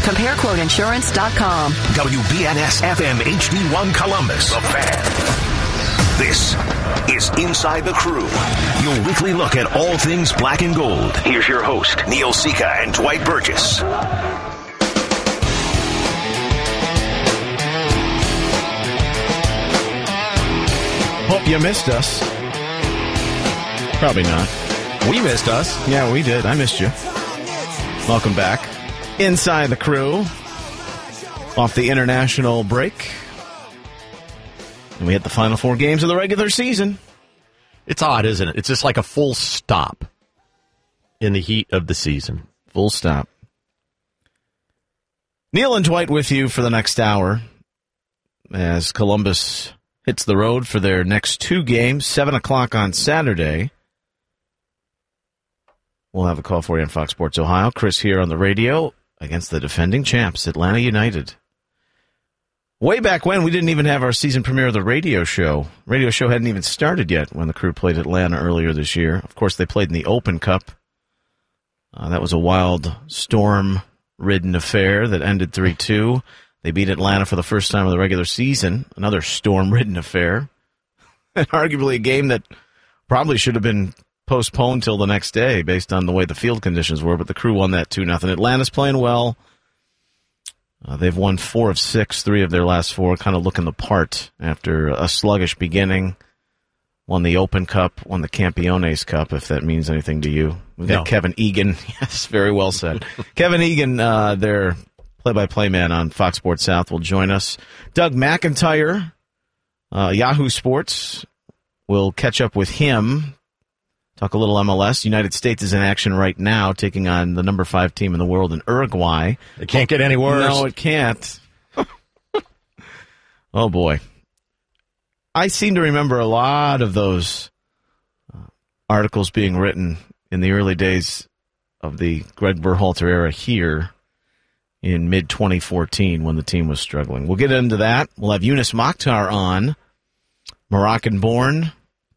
CompareQuoteInsurance.com. WBNS FM HD1 Columbus, The Fan. This is Inside the Crew, your weekly look at all things black and gold. Here's your host, Neil Sika and Dwight Burgess. Hope you missed us. Probably not. We missed us. Yeah, we did. I missed you. Welcome back. Inside the Crew. Off the international break. And we hit the final 4 games of the regular season. It's odd, isn't it? It's just like a full stop in the heat of the season. Full stop. Neil and Dwight with you for the next hour as Columbus hits the road for their next 2 games, 7 o'clock on Saturday. We'll have a call for you on Fox Sports Ohio. Chris here on the radio against the defending champs, Atlanta United. Way back when, we didn't even have our season premiere of the radio show. Radio show hadn't even started yet when the Crew played Atlanta earlier this year. Of course, they played in the Open Cup. That was a wild, storm-ridden affair that ended 3-2. They beat Atlanta for the first time of the regular season. Another storm-ridden affair. And arguably a game that probably should have been postponed till the next day based on the way the field conditions were, but the Crew won that 2-0. Atlanta's playing well. They've won 4 of 6, 3 of their last 4, kind of looking the part after a sluggish beginning. Won the Open Cup, won the Campeones Cup, if that means anything to you. We've got Kevin Egan. Yes, very well said. Kevin Egan, their play-by-play man on Fox Sports South, will join us. Doug McIntyre, Yahoo Sports, will catch up with him. Talk a little MLS. United States is in action right now, taking on the number 5 team in the world in Uruguay. It can't get any worse. No, it can't. Oh, boy. I seem to remember a lot of those articles being written in the early days of the Greg Berhalter era here in mid-2014 when the team was struggling. We'll get into that. We'll have Yunus Mokhtar on, Moroccan-born,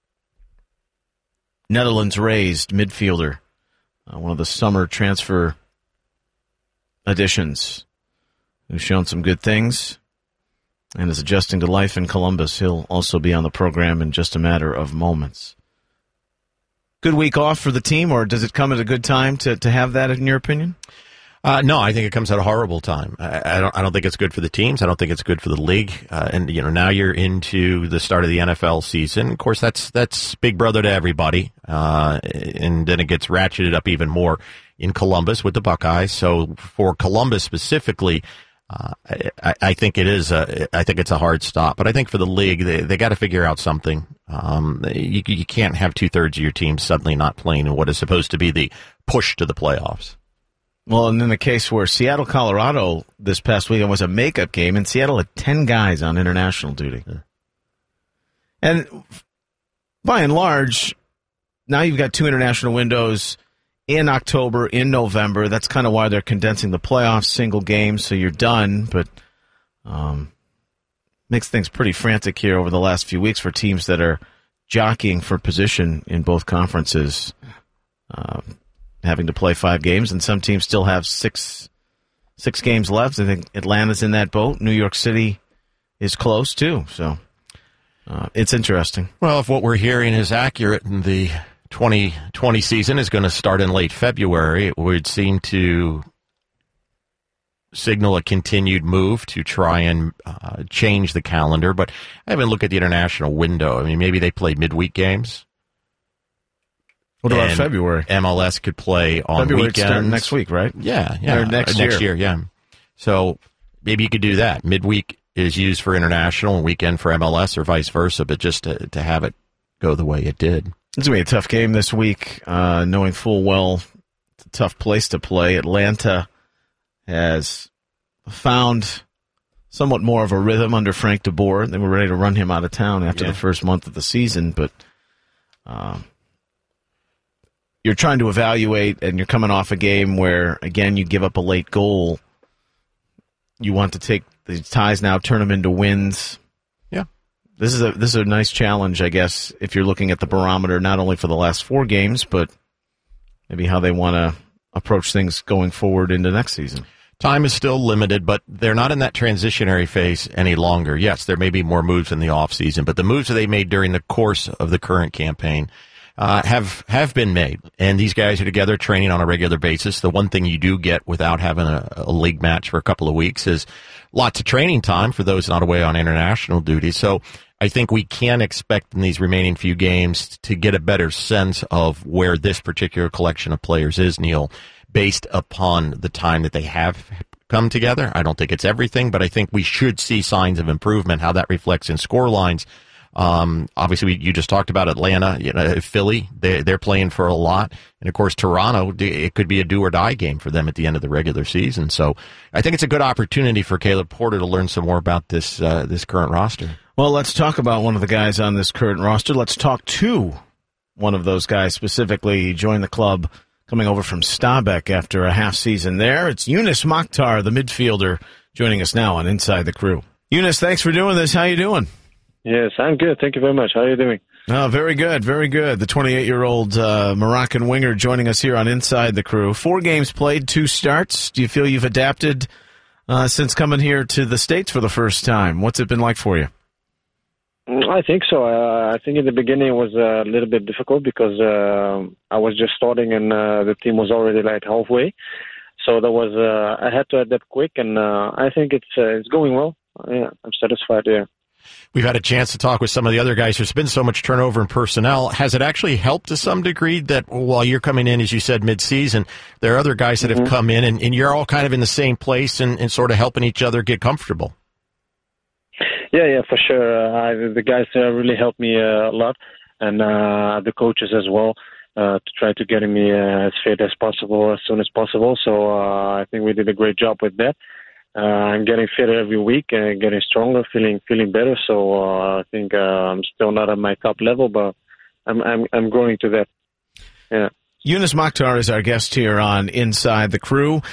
Netherlands-raised midfielder, one of the summer transfer additions, who's shown some good things and is adjusting to life in Columbus. He'll also be on the program in just a matter of moments. Good week off for the team, or does it come at a good time to have that, in your opinion? No, I think it comes at a horrible time. I don't think it's good for the teams. I don't think it's good for the league. And now you're into the start of the NFL season. Of course, that's big brother to everybody. And then it gets ratcheted up even more in Columbus with the Buckeyes. So for Columbus specifically, I think it is. I think it's a hard stop. But I think for the league, they got to figure out something. You can't have 2/3 of your team suddenly not playing in what is supposed to be the push to the playoffs. Well, and in the case where Seattle, Colorado this past weekend was a makeup game, and Seattle had 10 guys on international duty. Yeah. And by and large, now you've got 2 international windows in October, in November. That's kind of why they're condensing the playoffs, single games, so you're done. But makes things pretty frantic here over the last few weeks for teams that are jockeying for position in both conferences. Having to play 5 games, and some teams still have six games left. I think Atlanta's in that boat. New York City is close, too. So it's interesting. Well, if what we're hearing is accurate and the 2020 season is going to start in late February, it would seem to signal a continued move to try and change the calendar. But I haven't looked at the international window. I mean, maybe they play midweek games. What about February? MLS could play on February weekends. Next week, right? Yeah. Or next year, yeah. So maybe you could do that. Midweek is used for international and weekend for MLS or vice versa, but just to have it go the way it did. It's going to be a tough game this week, knowing full well it's a tough place to play. Atlanta has found somewhat more of a rhythm under Frank DeBoer. They were ready to run him out of town after the first month of the season, but you're trying to evaluate, and you're coming off a game where, again, you give up a late goal. You want to take the ties now, turn them into wins. Yeah. This is a nice challenge, I guess, if you're looking at the barometer, not only for the last 4 games, but maybe how they want to approach things going forward into next season. Time is still limited, but they're not in that transitionary phase any longer. Yes, there may be more moves in the offseason, but the moves that they made during the course of the current campaign have been made. And these guys are together training on a regular basis. The one thing you do get without having a league match for a couple of weeks is lots of training time for those not away on international duty. So I think we can expect in these remaining few games to get a better sense of where this particular collection of players is, Neil, based upon the time that they have come together. I don't think it's everything, but I think we should see signs of improvement, how that reflects in score lines. Obviously, you just talked about Atlanta, Philly. They're playing for a lot, and of course, Toronto. It could be a do or die game for them at the end of the regular season. So, I think it's a good opportunity for Caleb Porter to learn some more about this current roster. Well, let's talk about one of the guys on this current roster. Let's talk to one of those guys specifically. He joined the club coming over from Stabæk after a half season there. It's Younes Mokhtar, the midfielder, joining us now on Inside the Crew. Younes, thanks for doing this. How you doing? Yes, I'm good. Thank you very much. How are you doing? Oh, very good, very good. The 28-year-old Moroccan winger joining us here on Inside the Crew. 4 games played, 2 starts. Do you feel you've adapted since coming here to the States for the first time? What's it been like for you? I think so. I think in the beginning it was a little bit difficult because I was just starting and the team was already like halfway. So there was I had to adapt quick, and I think it's going well. Yeah, I'm satisfied. Yeah. We've had a chance to talk with some of the other guys. There's been so much turnover in personnel. Has it actually helped to some degree that while you're coming in, as you said, mid-season, there are other guys that have come in and you're all kind of in the same place and sort of helping each other get comfortable? Yeah, for sure. The guys really helped me a lot, and the coaches as well, to try to get me as fit as possible, as soon as possible. So I think we did a great job with that. I'm getting fitter every week and getting stronger, feeling better. So I think I'm still not at my top level, but I'm growing to that. Yeah. Younes Mokhtar is our guest here on Inside the Crew.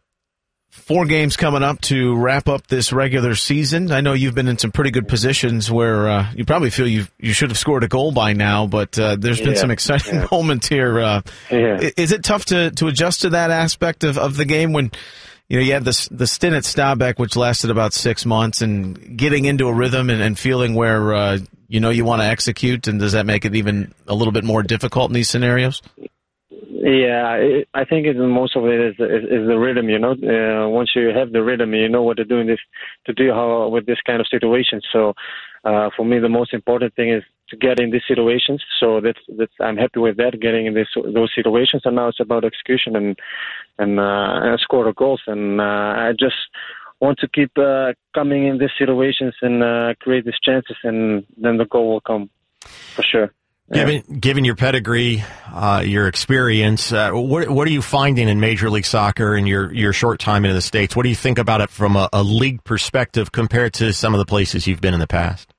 4 games coming up to wrap up this regular season. I know you've been in some pretty good positions where you probably feel you should have scored a goal by now, but there's been some exciting moments here. Is it tough to adjust to that aspect of the game when you had the stint at Stabæk, which lasted about 6 months, and getting into a rhythm and feeling where you want to execute, and does that make it even a little bit more difficult in these scenarios? Yeah, I think most of it is the rhythm. Once you have the rhythm, you know what to do with this kind of situation. So, for me, the most important thing is to get in these situations. So that's I'm happy with that, getting in those situations. And now it's about execution and score the goals. And I just want to keep coming in these situations and create these chances, and then the goal will come for sure. Given your pedigree, your experience, what are you finding in Major League Soccer in your short time in the States? What do you think about it from a league perspective compared to some of the places you've been in the past?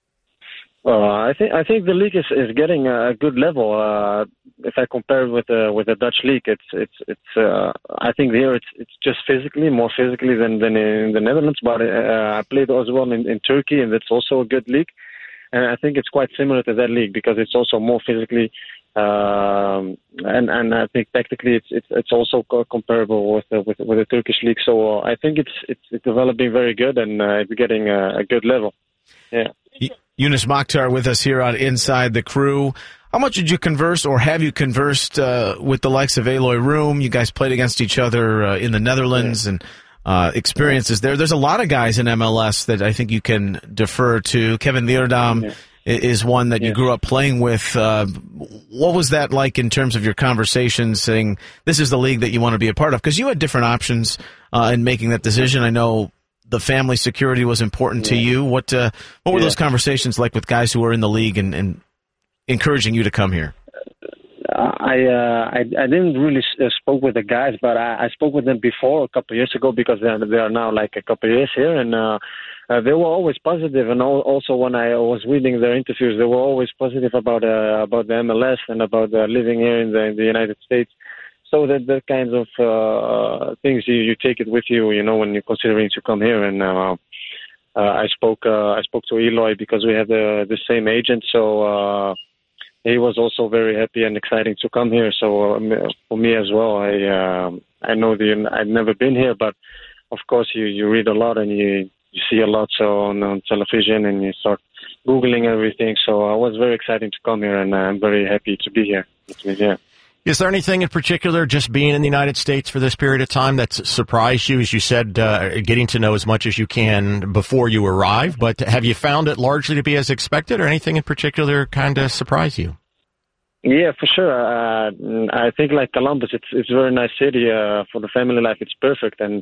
I think the league is getting a good level. If I compare it with the Dutch league, it's I think here it's just more physically than in the Netherlands. But I played as well in Turkey, and that's also a good league. And I think it's quite similar to that league because it's also more physically, and I think tactically it's also comparable with the Turkish league. So I think it's developing very good, and it's getting a good level. Yeah. Younes Mokhtar with us here on Inside the Crew. How much did you converse, or have you conversed with the likes of Eloy Room? You guys played against each other in the Netherlands, and experiences there. There's a lot of guys in MLS that I think you can defer to. Kevin Leerdam is one that you grew up playing with. What was that like in terms of your conversations, saying this is the league that you want to be a part of? Because you had different options in making that decision. I know the family security was important to you. What were those conversations like with guys who were in the league and encouraging you to come here? I didn't really spoke with the guys, but I spoke with them before a couple of years ago because they are now like a couple of years here, and they were always positive. And also when I was reading their interviews, they were always positive about the MLS and about living here in the United States. So that kinds of things you take it with you, when you're considering to come here. And I spoke to Eloy because we have the same agent, so. He was also very happy and exciting to come here. So for me as well, I know I've never been here, but of course, you read a lot and you see a lot on television, and you start Googling everything. So it was very exciting to come here, and I'm very happy to be here. Yeah. Is there anything in particular, just being in the United States for this period of time, that's surprised you? As you said, getting to know as much as you can before you arrive, but have you found it largely to be as expected, or anything in particular kind of surprise you? Yeah, for sure. I think like Columbus, it's a very nice city. For the family life, it's perfect. And,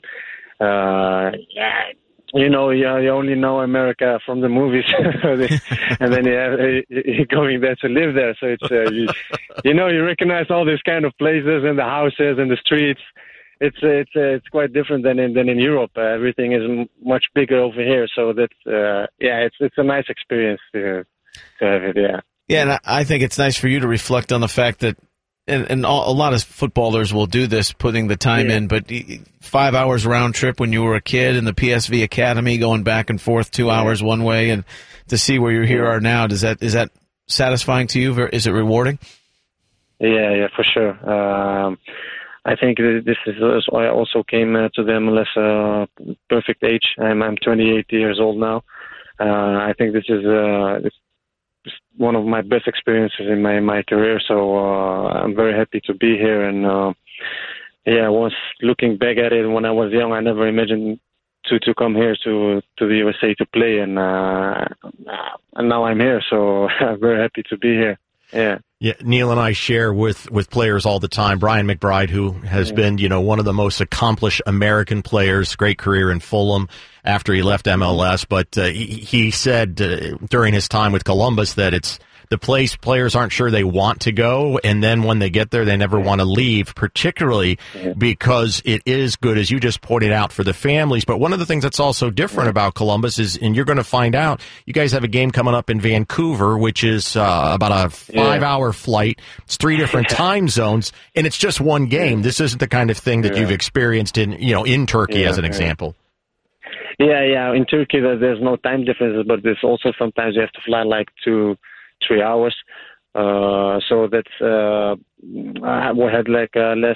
you only know America from the movies, and then you're going there to live there. So it's, you recognize all these kind of places and the houses and the streets. It's quite different than in Europe. Everything is much bigger over here. So that's, it's a nice experience to have it. Yeah. Yeah, and I think it's nice for you to reflect on the fact that, and a lot of footballers will do this, putting the time in, but 5 hours round trip when you were a kid in the PSV Academy, going back and forth 2 hours one way, and to see where you here are now, is that satisfying to you? Is it rewarding? Yeah, for sure. I think this is I also came to the MLS perfect age. I'm 28 years old now. I think this is one of my best experiences in my career, so I'm very happy to be here. And once looking back at it, when I was young, I never imagined to come here to the USA to play, and now I'm here, so I'm very happy to be here. Yeah, Neil and I share with players all the time. Brian McBride, who has been, one of the most accomplished American players, great career in Fulham after he left MLS. But he said during his time with Columbus that it's the place players aren't sure they want to go, and then when they get there, they never want to leave, particularly because it is good, as you just pointed out, for the families. But one of the things that's also different about Columbus is, and you're going to find out, you guys have a game coming up in Vancouver, which is about a 5-hour flight. It's 3 different time zones, and it's just one game. This isn't the kind of thing that you've experienced in Turkey, as an example. Yeah. In Turkey, there's no time differences, but there's also sometimes you have to fly like 2-3 hours. So that's we had like less.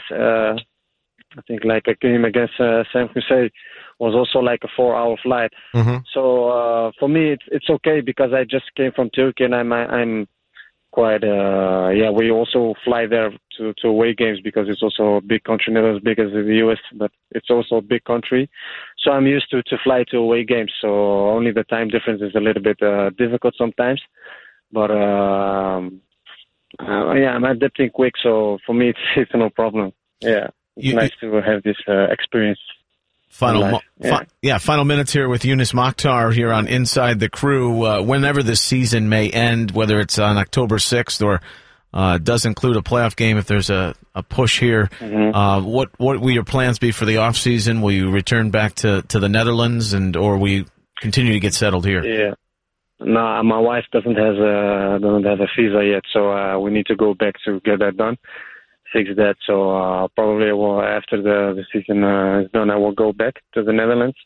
I think like a game against San Jose was also like a 4-hour flight. So for me, it's okay because I just came from Turkey, and I'm quite. We also fly there to away games because it's also a big country, not as big as the US, but it's also a big country. So I'm used to fly to away games. So only the time difference is a little bit difficult sometimes. But I'm adapting quick, so for me it's no problem. Yeah, it's nice to have this experience. Final minutes here with Yunus Mokhtar here on Inside the Crew. Whenever this season may end, whether it's on October 6th or does include a playoff game, if there's a push here, what will your plans be for the off season? Will you return back to the Netherlands, or will you continue to get settled here? Yeah. No, my wife doesn't have a visa yet, so we need to go back to get that done, fix that. So probably after the season is done, I will go back to the Netherlands.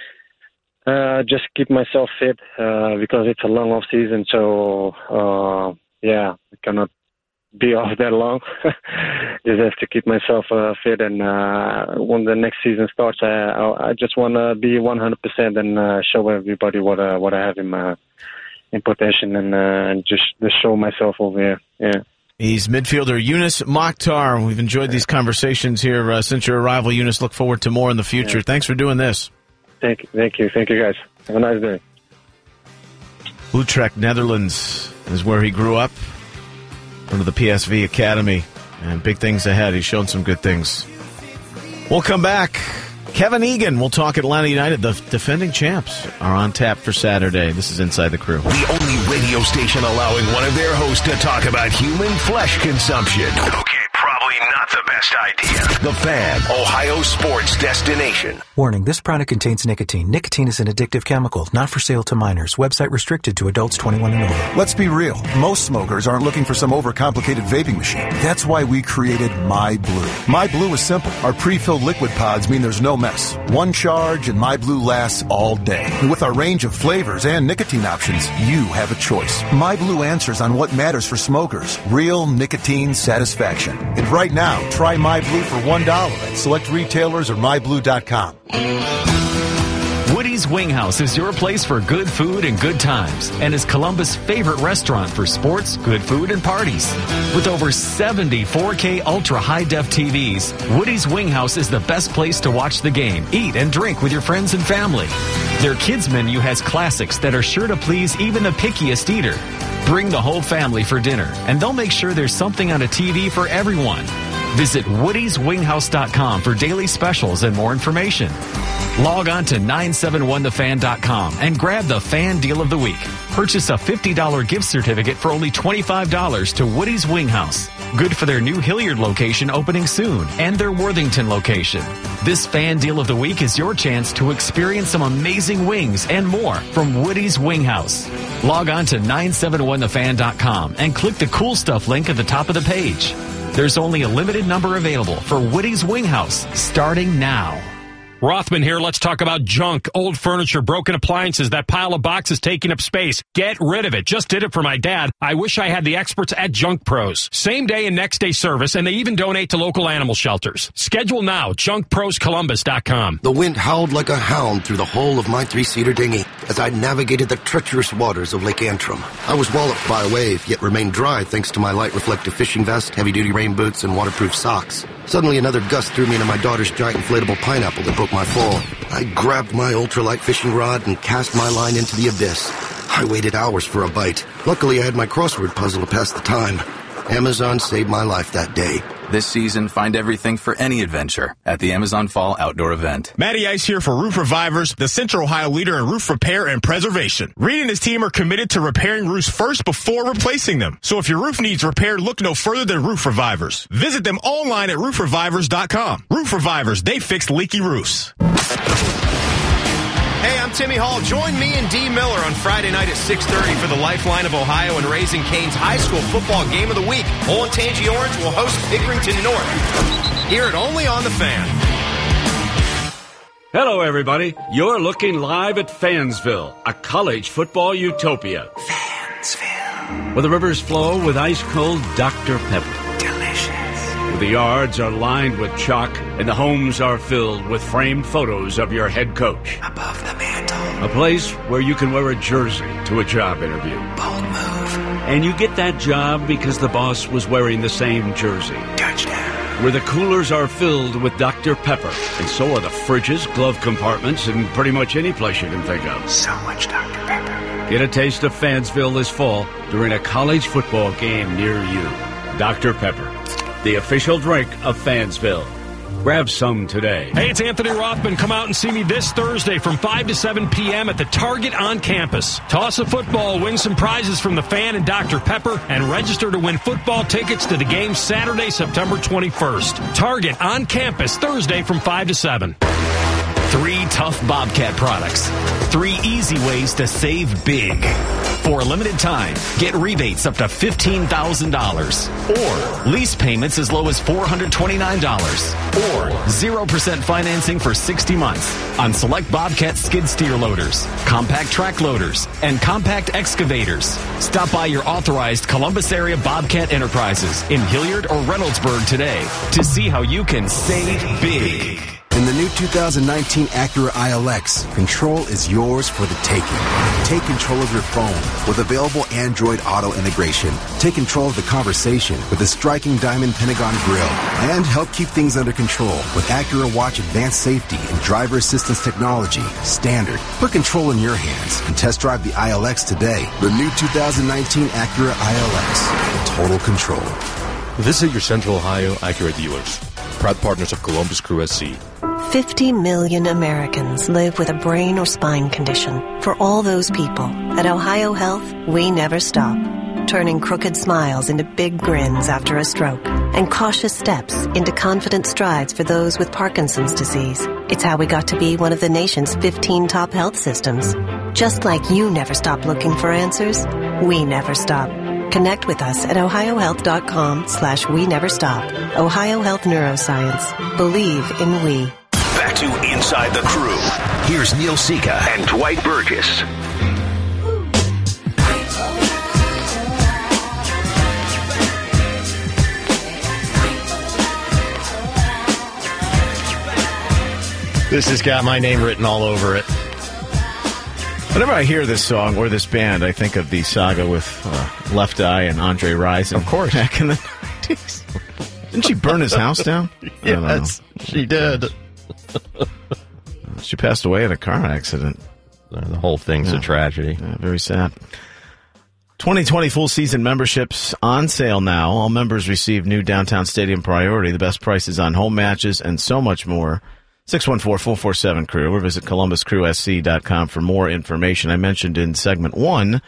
Just keep myself fit because it's a long off season. So I cannot be off that long. Just have to keep myself fit, and when the next season starts, I just want to be 100% and show everybody what I have in potential, and just show myself over here. Yeah. He's midfielder Yunus Mokhtar. We've enjoyed these conversations here since your arrival, Yunus. Look forward to more in the future. Thanks for doing this. Thank you, guys. Have a nice day. Utrecht, Netherlands is where he grew up. Under the PSV Academy, and big things ahead. He's shown some good things. We'll come back. Kevin Egan. We'll talk Atlanta United. The defending champs are on tap for Saturday. This is Inside the Crew. The only radio station allowing one of their hosts to talk about human flesh consumption. Okay, probably not the best idea. The Fan, Ohio sports destination. Warning, this product contains nicotine. Nicotine is an addictive chemical, not for sale to minors. Website restricted to adults 21 and older. Let's be real. Most smokers aren't looking for some overcomplicated vaping machine. That's why we created MyBlue. MyBlue is simple. Our pre-filled liquid pods mean there's no mess. One charge and MyBlue lasts all day. And with our range of flavors and nicotine options, you have a choice. MyBlue answers on what matters for smokers. Real nicotine satisfaction. And right now, try Try My Blue for $1 at select retailers or myblue.com. Woody's Wing House is your place for good food and good times and is Columbus' favorite restaurant for sports, good food, and parties. With over 70 4K Ultra High-Def TVs, Woody's Wing House is the best place to watch the game, eat, and drink with your friends and family. Their kids menu has classics that are sure to please even the pickiest eater. Bring the whole family for dinner, and they'll make sure there's something on a TV for everyone. Visit woodyswinghouse.com for daily specials and more information. Log on to 971thefan.com and grab the Fan Deal of the Week. Purchase a $50 gift certificate for only $25 to Woody's Wing House. Good for their new Hilliard location opening soon and their Worthington location. This Fan Deal of the Week is your chance to experience some amazing wings and more from Woody's Wing House. Log on to 971thefan.com and click the Cool Stuff link at the top of the page. There's only a limited number available for Woody's Wing House, starting now. Rothman here. Let's talk about junk, old furniture, broken appliances, that pile of boxes taking up space. Get rid of it. Just did it for my dad. I wish I had the experts at Junk Pros. Same day and next day service, and they even donate to local animal shelters. Schedule now, junkproscolumbus.com. The wind howled like a hound through the hull of my three-seater dinghy as I navigated the treacherous waters of Lake Antrim. I was walloped by a wave, yet remained dry thanks to my light reflective fishing vest, heavy-duty rain boots, and waterproof socks. Suddenly, another gust threw me into my daughter's giant inflatable pineapple that broke my fall. I grabbed my ultralight fishing rod and cast my line into the abyss. I waited hours for a bite. Luckily, I had my crossword puzzle to pass the time. Amazon saved my life that day. This season, find everything for any adventure at the Amazon Fall Outdoor Event. Matty Ice here for Roof Revivers, the Central Ohio leader in roof repair and preservation. Reed and his team are committed to repairing roofs first before replacing them. So if your roof needs repaired, look no further than Roof Revivers. Visit them online at roofrevivers.com. Roof Revivers, they fix leaky roofs. Hey, I'm Timmy Hall. Join me and Dee Miller on Friday night at 6:30 for the Lifeline of Ohio and Raising Cane's high school football game of the week. Olentangy Orange will host Pickerington North. Hear it only on The Fan. Hello, everybody. You're looking live at Fansville, a college football utopia. Fansville. Where the rivers flow with ice-cold Dr. Pepper. Delicious. Where the yards are lined with chalk and the homes are filled with framed photos of your head coach. Above the mantle. A place where you can wear a jersey to a job interview. Bold move. And you get that job because the boss was wearing the same jersey. Touchdown. Where the coolers are filled with Dr. Pepper. And so are the fridges, glove compartments, and pretty much any place you can think of. So much Dr. Pepper. Get a taste of Fansville this fall during a college football game near you. Dr. Pepper, the official drink of Fansville. Grab some today. Hey, it's Anthony Rothman. Come out and see me this Thursday from 5 to 7 p.m. at the Target on campus. Toss a football, win some prizes from the Fan and Dr. Pepper, and register to win football tickets to the game Saturday, September 21st. Target on campus Thursday from 5 to 7. 3 tough Bobcat products. 3 easy ways to save big. For a limited time, get rebates up to $15,000. Or lease payments as low as $429. Or 0% financing for 60 months on select Bobcat skid steer loaders, compact track loaders, and compact excavators. Stop by your authorized Columbus area Bobcat Enterprises in Hilliard or Reynoldsburg today to see how you can save big. In the new 2019 Acura ILX, control is yours for the taking. Take control of your phone with available Android Auto integration. Take control of the conversation with the striking diamond Pentagon grille. And help keep things under control with Acura Watch Advanced Safety and Driver Assistance Technology. Standard. Put control in your hands and test drive the ILX today. The new 2019 Acura ILX. Total control. Visit your Central Ohio Acura dealers. Proud partners of Columbus Crew SC. 50 million Americans live with a brain or spine condition. For all those people, at Ohio Health, we never stop. Turning crooked smiles into big grins after a stroke and cautious steps into confident strides for those with Parkinson's disease. It's how we got to be one of the nation's 15 top health systems. Just like you never stop looking for answers, we never stop. Connect with us at ohiohealth.com/we never stop. Ohio Health Neuroscience. Believe in we. Back to Inside the Crew. Here's Neil Sika and Dwight Burgess. This has got my name written all over it. Whenever I hear this song or this band, I think of the saga with Left Eye and Andre Rison. Of course. Back in the 90s. Didn't she burn his house down? Yes, she did. She passed away in a car accident. The whole thing's a tragedy. Yeah, very sad. 2020 full season memberships on sale now. All members receive new Downtown Stadium priority, the best prices on home matches, and so much more. 614-447-CREW or visit columbuscrewsc.com for more information. I mentioned in segment 1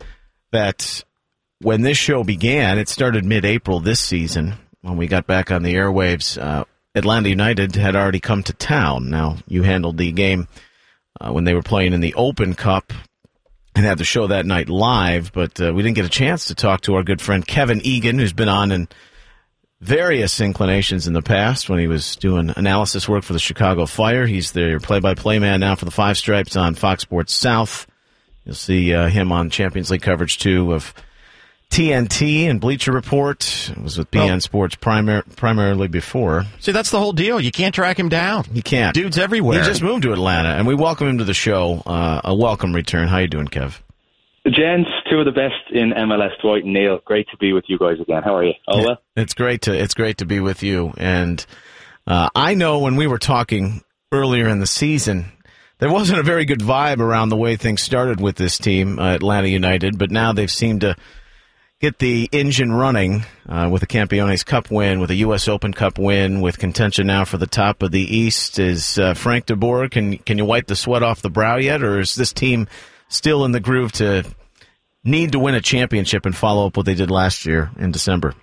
that when this show began, it started mid-April this season. When we got back on the airwaves, Atlanta United had already come to town. Now, you handled the game when they were playing in the Open Cup and had the show that night live, but we didn't get a chance to talk to our good friend Kevin Egan, who's been on in various inclinations in the past when he was doing analysis work for the Chicago Fire. He's their play-by-play man now for the Five Stripes on Fox Sports South. You'll see him on Champions League coverage, too, of TNT and Bleacher Report. It was with BN Sports primarily before. See, that's the whole deal. You can't track him down. You can't. Dude's everywhere. He just moved to Atlanta, and we welcome him to the show. A welcome return. How you doing, Kev? Gents, two of the best in MLS, Dwight and Neil. Great to be with you guys again. How are you? All well? It's great to be with you. And I know when we were talking earlier in the season, there wasn't a very good vibe around the way things started with this team, Atlanta United, but now they've seemed to get the engine running with a Campeones Cup win, with a U.S. Open Cup win, with contention now for the top of the East. Is Frank de Boer, can you wipe the sweat off the brow yet, or is this team still in the groove to need to win a championship and follow up what they did last year in December?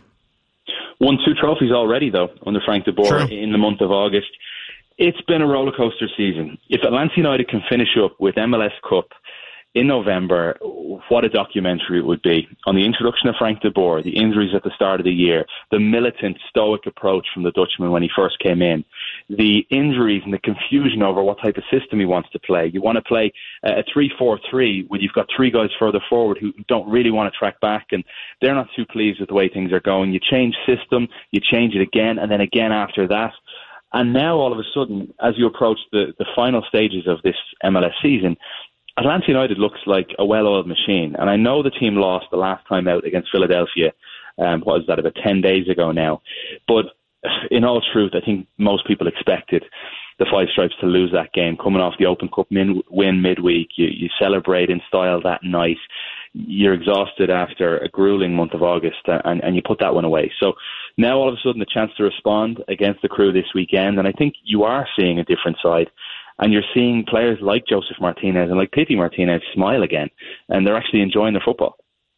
Won 2 trophies already, though, under Frank de Boer in the month of August. It's been a roller coaster season. If Atlanta United can finish up with MLS Cup in November, what a documentary it would be on the introduction of Frank de Boer, the injuries at the start of the year, the militant, stoic approach from the Dutchman when he first came in, the injuries and the confusion over what type of system he wants to play. You want to play a 3-4-3 where you've got 3 guys further forward who don't really want to track back, and they're not too pleased with the way things are going. You change system, you change it again, and then again after that. And now, all of a sudden, as you approach the final stages of this MLS season, Atlanta United looks like a well-oiled machine. And I know the team lost the last time out against Philadelphia, what was that, about 10 days ago now. But in all truth, I think most people expected the Five Stripes to lose that game. Coming off the Open Cup win midweek, you celebrate in style that night. You're exhausted after a grueling month of August, and you put that one away. So now all of a sudden the chance to respond against the Crew this weekend, and I think you are seeing a different side. And you're seeing players like Joseph Martinez and like Pity Martinez smile again, and they're actually enjoying their football.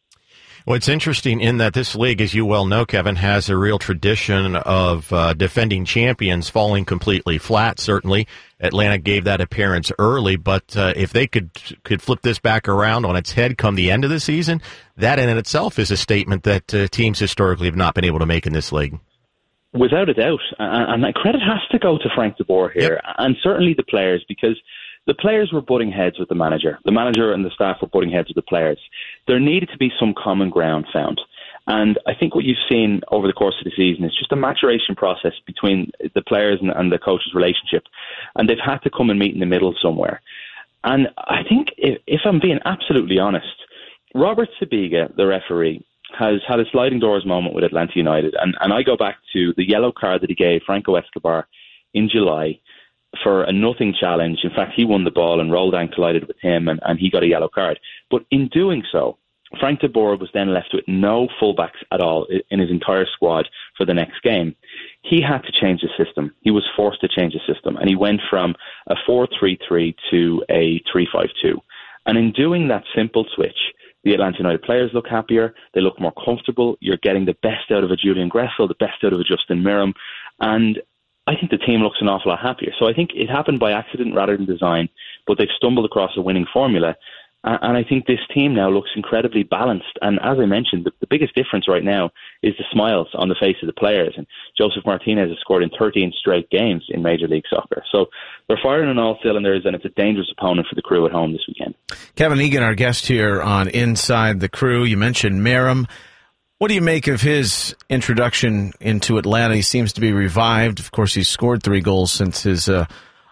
Well, it's interesting in that this league, as you well know, Kevin, has a real tradition of defending champions falling completely flat. Certainly, Atlanta gave that appearance early, but if they could flip this back around on its head come the end of the season, that in itself is a statement that teams historically have not been able to make in this league. Without a doubt, and credit has to go to Frank de Boer here, and certainly the players, because the players were butting heads with the manager. The manager and the staff were butting heads with the players. There needed to be some common ground found. And I think what you've seen over the course of the season is just a maturation process between the players and the coach's relationship. And they've had to come and meet in the middle somewhere. And I think, if I'm being absolutely honest, Robert Sabiga, the referee, has had a sliding doors moment with Atlanta United. And I go back to the yellow card that he gave Franco Escobar in July for a nothing challenge. In fact, he won the ball and Roldan collided with him and he got a yellow card. But in doing so, Frank de Boer was then left with no fullbacks at all in his entire squad for the next game. He had to change the system. He was forced to change the system. And he went from a 4-3-3 to a 3-5-2. And in doing that simple switch, the Atlanta United players look happier. They look more comfortable. You're getting the best out of a Julian Gressel, the best out of a Justin Miram. And I think the team looks an awful lot happier. So I think it happened by accident rather than design, but they've stumbled across a winning formula. And I think this team now looks incredibly balanced. And as I mentioned, the biggest difference right now is the smiles on the face of the players. And Joseph Martinez has scored in 13 straight games in Major League Soccer. So they're firing on all cylinders, and it's a dangerous opponent for the Crew at home this weekend. Kevin Egan, our guest here on Inside the Crew. You mentioned Miram. What do you make of his introduction into Atlanta? He seems to be revived. Of course, he's scored 3 goals since his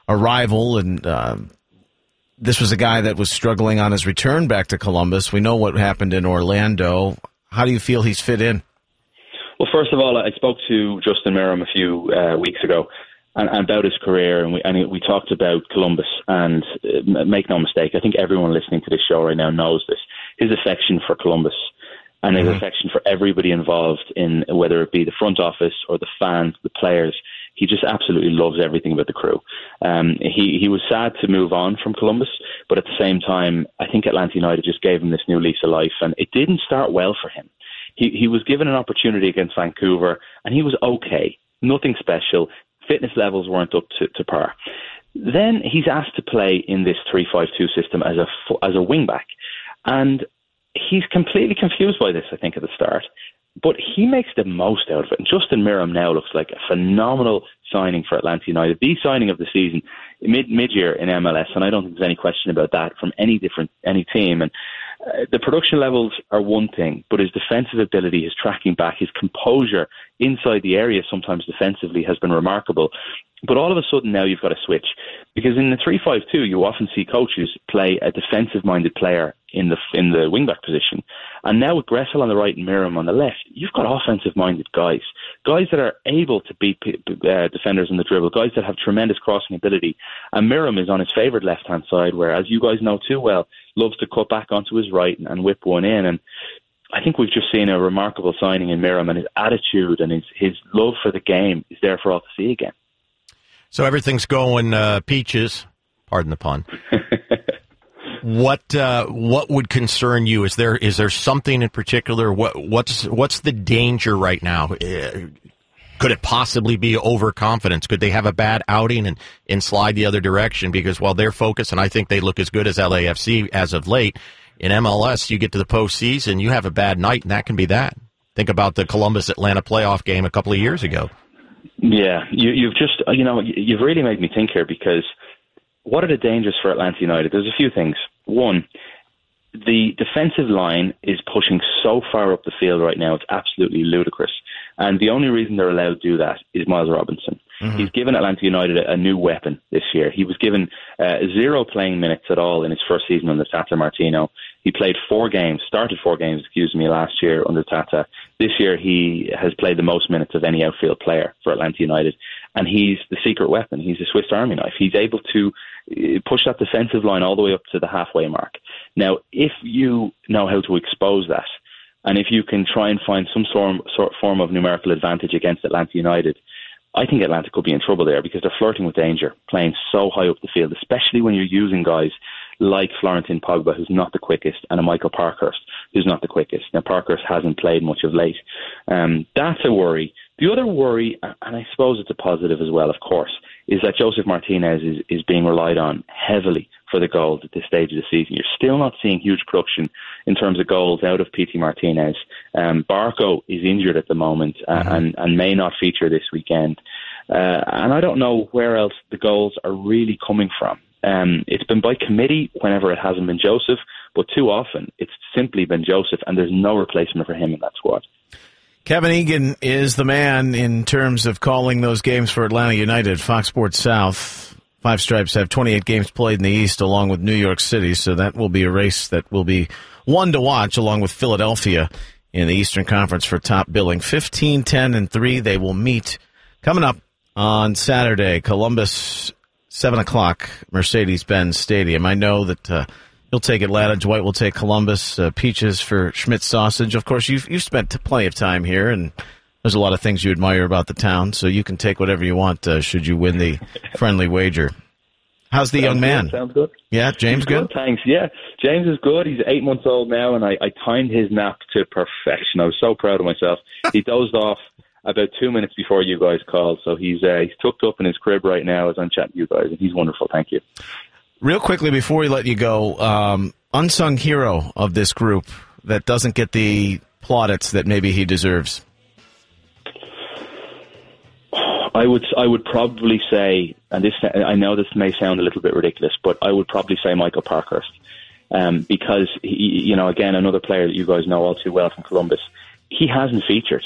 rival, and this was a guy that was struggling on his return back to Columbus. We know what happened in Orlando. How do you feel he's fit in? Well, first of all, I spoke to Justin Meram a few weeks ago and about his career, and we talked about Columbus. And make no mistake, I think everyone listening to this show right now knows this. His affection for Columbus and his affection for everybody involved in, whether it be the front office or the fans, the players, he just absolutely loves everything about the Crew. He was sad to move on from Columbus, but at the same time, I think Atlanta United just gave him this new lease of life, and it didn't start well for him. He was given an opportunity against Vancouver, and he was okay. Nothing special. Fitness levels weren't up to par. Then he's asked to play in this 3-5-2 system as a wing-back, and he's completely confused by this, I think, at the start. But he makes the most out of it. And Justin Meram now looks like a phenomenal signing for Atlanta United. The signing of the season, mid-year in MLS, and I don't think there's any question about that from any team. And the production levels are one thing, but his defensive ability, his tracking back, his composure inside the area sometimes defensively has been remarkable. But all of a sudden now you've got to switch, because in the 3-5-2 you often see coaches play a defensive-minded player in the wing-back position. And now with Gressel on the right and Meram on the left, you've got offensive-minded guys that are able to beat defenders in the dribble, guys that have tremendous crossing ability. And Meram is on his favourite left-hand side, where, as you guys know too well, loves to cut back onto his right and whip one in. And I think we've just seen a remarkable signing in Meram, and his attitude and his love for the game is there for all to see again. So everything's going peaches, pardon the pun. What would concern you? Is there something in particular? What's the danger right now? Could it possibly be overconfidence? Could they have a bad outing and slide the other direction? Because while they're focused, and I think they look as good as LAFC as of late, in MLS, you get to the postseason, you have a bad night, and that can be that. Think about the Columbus-Atlanta playoff game a couple of years ago. Yeah, you've really made me think here, because what are the dangers for Atlanta United? There's a few things. One, the defensive line is pushing so far up the field right now, it's absolutely ludicrous. And the only reason they're allowed to do that is Miles Robinson. Mm-hmm. He's given Atlanta United a new weapon this year. He was given 0 playing minutes at all in his first season under Tata Martino. He started 4 games, last year under Tata. This year he has played the most minutes of any outfield player for Atlanta United. And he's the secret weapon. He's a Swiss Army knife. He's able to push that defensive line all the way up to the halfway mark. Now, if you know how to expose that, and if you can try and find some form of numerical advantage against Atlanta United, I think Atlanta could be in trouble there, because they're flirting with danger, playing so high up the field, especially when you're using guys like Florentin Pogba, who's not the quickest, and a Michael Parkhurst, who's not the quickest. Now, Parkhurst hasn't played much of late. That's a worry. The other worry, and I suppose it's a positive as well, of course, is that Joseph Martinez is being relied on heavily for the goals at this stage of the season. You're still not seeing huge production in terms of goals out of P.T. Martinez. Barco is injured at the moment and may not feature this weekend. And I don't know where else the goals are really coming from. It's been by committee whenever it hasn't been Joseph, but too often it's simply been Joseph, and there's no replacement for him in that squad. Kevin Egan is the man in terms of calling those games for Atlanta United. Fox Sports South, Five Stripes have 28 games played in the East along with New York City, so that will be a race that will be one to watch along with Philadelphia in the Eastern Conference for top billing. 15-10-3, they will meet coming up on Saturday, Columbus, 7 o'clock, Mercedes-Benz Stadium. I know that you'll take Atlanta. Dwight will take Columbus. Peaches for Schmidt Sausage. Of course, you've spent plenty of time here, and there's a lot of things you admire about the town, so you can take whatever you want should you win the friendly wager. How's the young man? Sounds good. Yeah, James good? Thanks. Yeah, James is good. He's 8 months old now, and I timed his nap to perfection. I was so proud of myself. He dozed off about 2 minutes before you guys called, so he's tucked up in his crib right now as I'm chatting to you guys, and he's wonderful. Thank you. Real quickly before we let you go, unsung hero of this group that doesn't get the plaudits that maybe he deserves. I would probably say, and this, I know this may sound a little bit ridiculous, but I would probably say Michael Parkhurst, because he, again, another player that you guys know all too well from Columbus. He hasn't featured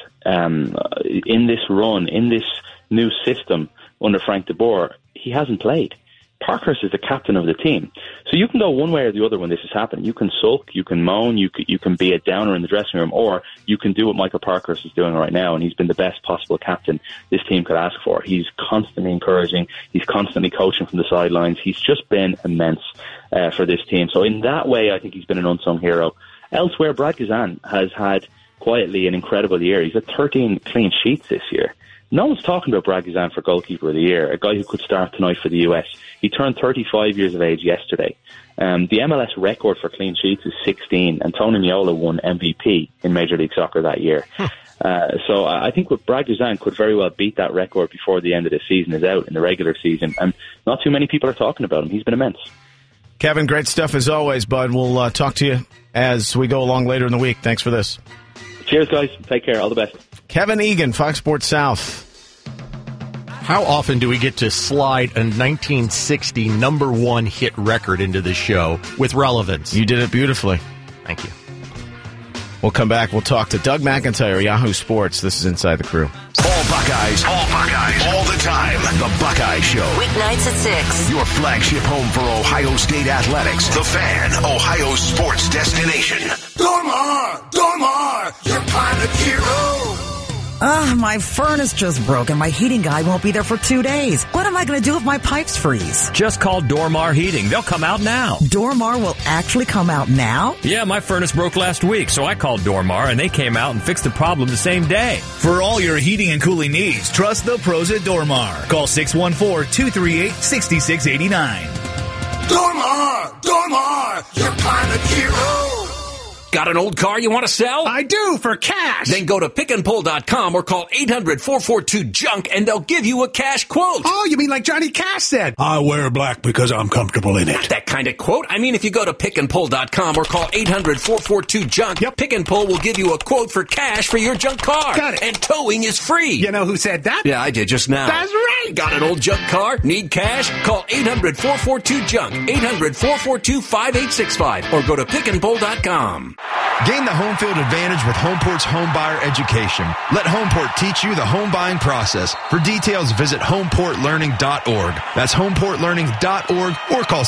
in this run, in this new system under Frank de Boer. He hasn't played. Parkhurst is the captain of the team. So you can go one way or the other when this is happening. You can sulk, you can moan, you can be a downer in the dressing room, or you can do what Michael Parkhurst is doing right now, and he's been the best possible captain this team could ask for. He's constantly encouraging. He's constantly coaching from the sidelines. He's just been immense for this team. So in that way, I think he's been an unsung hero. Elsewhere, Brad Guzan has had quietly an incredible year. He's had 13 clean sheets this year. No one's talking about Brad Guzan for goalkeeper of the year, a guy who could start tonight for the US. He turned 35 years of age yesterday. The MLS record for clean sheets is 16, and Tony Meola won MVP in Major League Soccer that year. So I think Brad Guzan could very well beat that record before the end of the season is out in the regular season, and not too many people are talking about him. He's been immense. Kevin, great stuff as always, bud. We'll talk to you as we go along later in the week. Thanks for this. Cheers, guys. Take care. All the best. Kevin Egan, Fox Sports South. How often do we get to slide a 1960 number one hit record into the show with relevance? You did it beautifully. Thank you. We'll come back. We'll talk to Doug McIntyre, Yahoo Sports. This is Inside the Crew. All Buckeyes, all the time. The Buckeye Show. Weeknights at 6. Your flagship home for Ohio State athletics. The Fan, Ohio sports destination. Dormar, your pilot hero. My furnace just broke and my heating guy won't be there for 2 days. What am I going to do if my pipes freeze? Just call Dormar Heating. They'll come out now. Dormar will actually come out now? Yeah, my furnace broke last week, so I called Dormar and they came out and fixed the problem the same day. For all your heating and cooling needs, trust the pros at Dormar. Call 614-238-6689. Dormar, your pilot hero. Got an old car you want to sell? I do, for cash. Then go to pickandpull.com or call 800-442-JUNK and they'll give you a cash quote. Oh, you mean like Johnny Cash said? I wear black because I'm comfortable in it. Not that kind of quote. I mean, if you go to pickandpull.com or call 800-442-JUNK, Pick and Pull will give you a quote for cash for your junk car. Got it. And towing is free. You know who said that? Yeah, I did just now. That's right. Got an old junk car? Need cash? Call 800-442-JUNK, 800-442-5865, or go to pickandpull.com. Gain the home field advantage with Homeport's home buyer education. Let Homeport teach you the home buying process. For details, visit homeportlearning.org. That's homeportlearning.org or call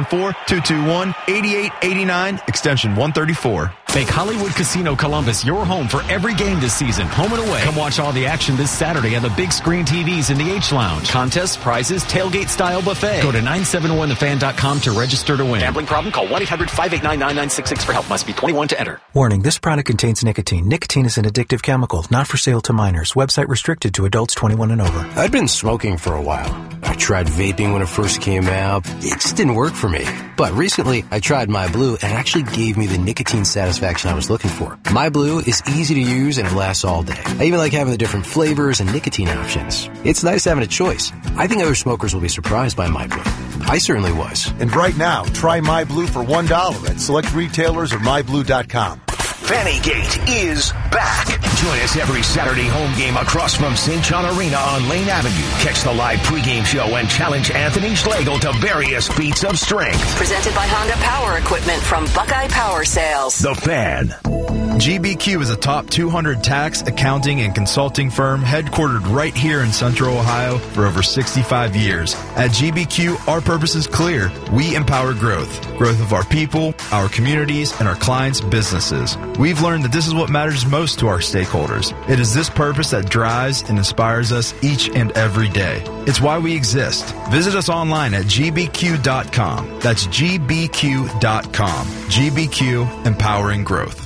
614-221-8889, extension 134. Make Hollywood Casino Columbus your home for every game this season, home and away. Come watch all the action this Saturday on the big screen TVs in the H-Lounge. Contests, prizes, tailgate-style buffet. Go to 971thefan.com to register to win. Gambling problem? Call 1-800-589-9966 for help. Must be 21 to enter. Warning, this product contains nicotine. Nicotine is an addictive chemical, not for sale to minors. Website restricted to adults 21 and over. I'd been smoking for a while. I tried vaping when it first came out. It just didn't work for me. But recently, I tried My Blue, and it actually gave me the nicotine satisfaction I was looking for. My Blue is easy to use, and it lasts all day. I even like having the different flavors and nicotine options. It's nice having a choice. I think other smokers will be surprised by My Blue. I certainly was. And right now, try My Blue for $1 at select retailers or myblue.com. Fannygate is back. Join us every Saturday home game across from St. John Arena on Lane Avenue. Catch the live pregame show and challenge Anthony Schlegel to various feats of strength. Presented by Honda Power Equipment from Buckeye Power Sales. The Fan. GBQ is a top 200 tax, accounting, and consulting firm headquartered right here in Central Ohio for over 65 years. At GBQ, our purpose is clear. We empower growth. Growth of our people, our communities, and our clients' businesses. We've learned that this is what matters most to our stakeholders. It is this purpose that drives and inspires us each and every day. It's why we exist. Visit us online at gbq.com. That's gbq.com. GBQ, empowering growth.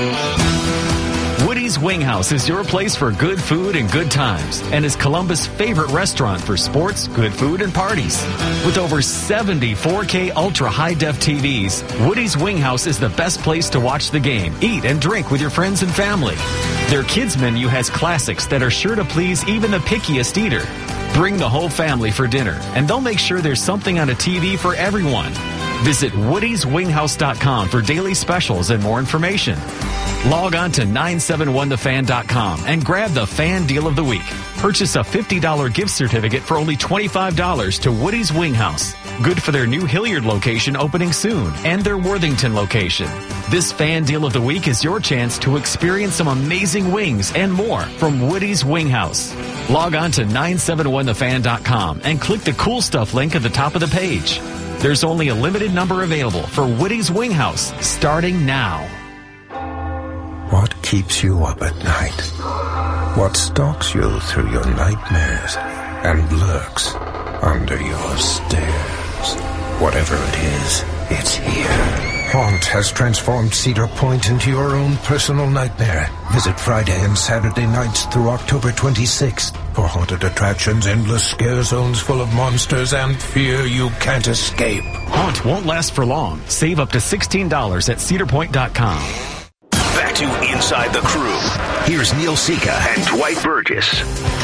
Woody's Wing House is your place for good food and good times and is Columbus' favorite restaurant for sports, good food, and parties. With over 70 4K ultra-high-def TVs, Woody's Wing House is the best place to watch the game, eat, and drink with your friends and family. Their kids' menu has classics that are sure to please even the pickiest eater. Bring the whole family for dinner, and they'll make sure there's something on a TV for everyone. Visit woodyswinghouse.com for daily specials and more information. Log on to 971thefan.com and grab the Fan Deal of the Week. Purchase a $50 gift certificate for only $25 to Woody's Wing House. Good for their new Hilliard location opening soon and their Worthington location. This fan deal of the week is your chance to experience some amazing wings and more from Woody's Wing House. Log on to 971thefan.com and click the cool stuff link at the top of the page. There's only a limited number available for Woody's Wing House starting now. What keeps you up at night? What stalks you through your nightmares and lurks under your stairs? Whatever it is, it's here. Haunt has transformed Cedar Point into your own personal nightmare. Visit Friday and Saturday nights through October 26th for haunted attractions, endless scare zones full of monsters, and fear you can't escape. Haunt won't last for long. Save up to $16 at cedarpoint.com. Back to Inside the Crew. Here's Neil Sika and Dwight Burgess.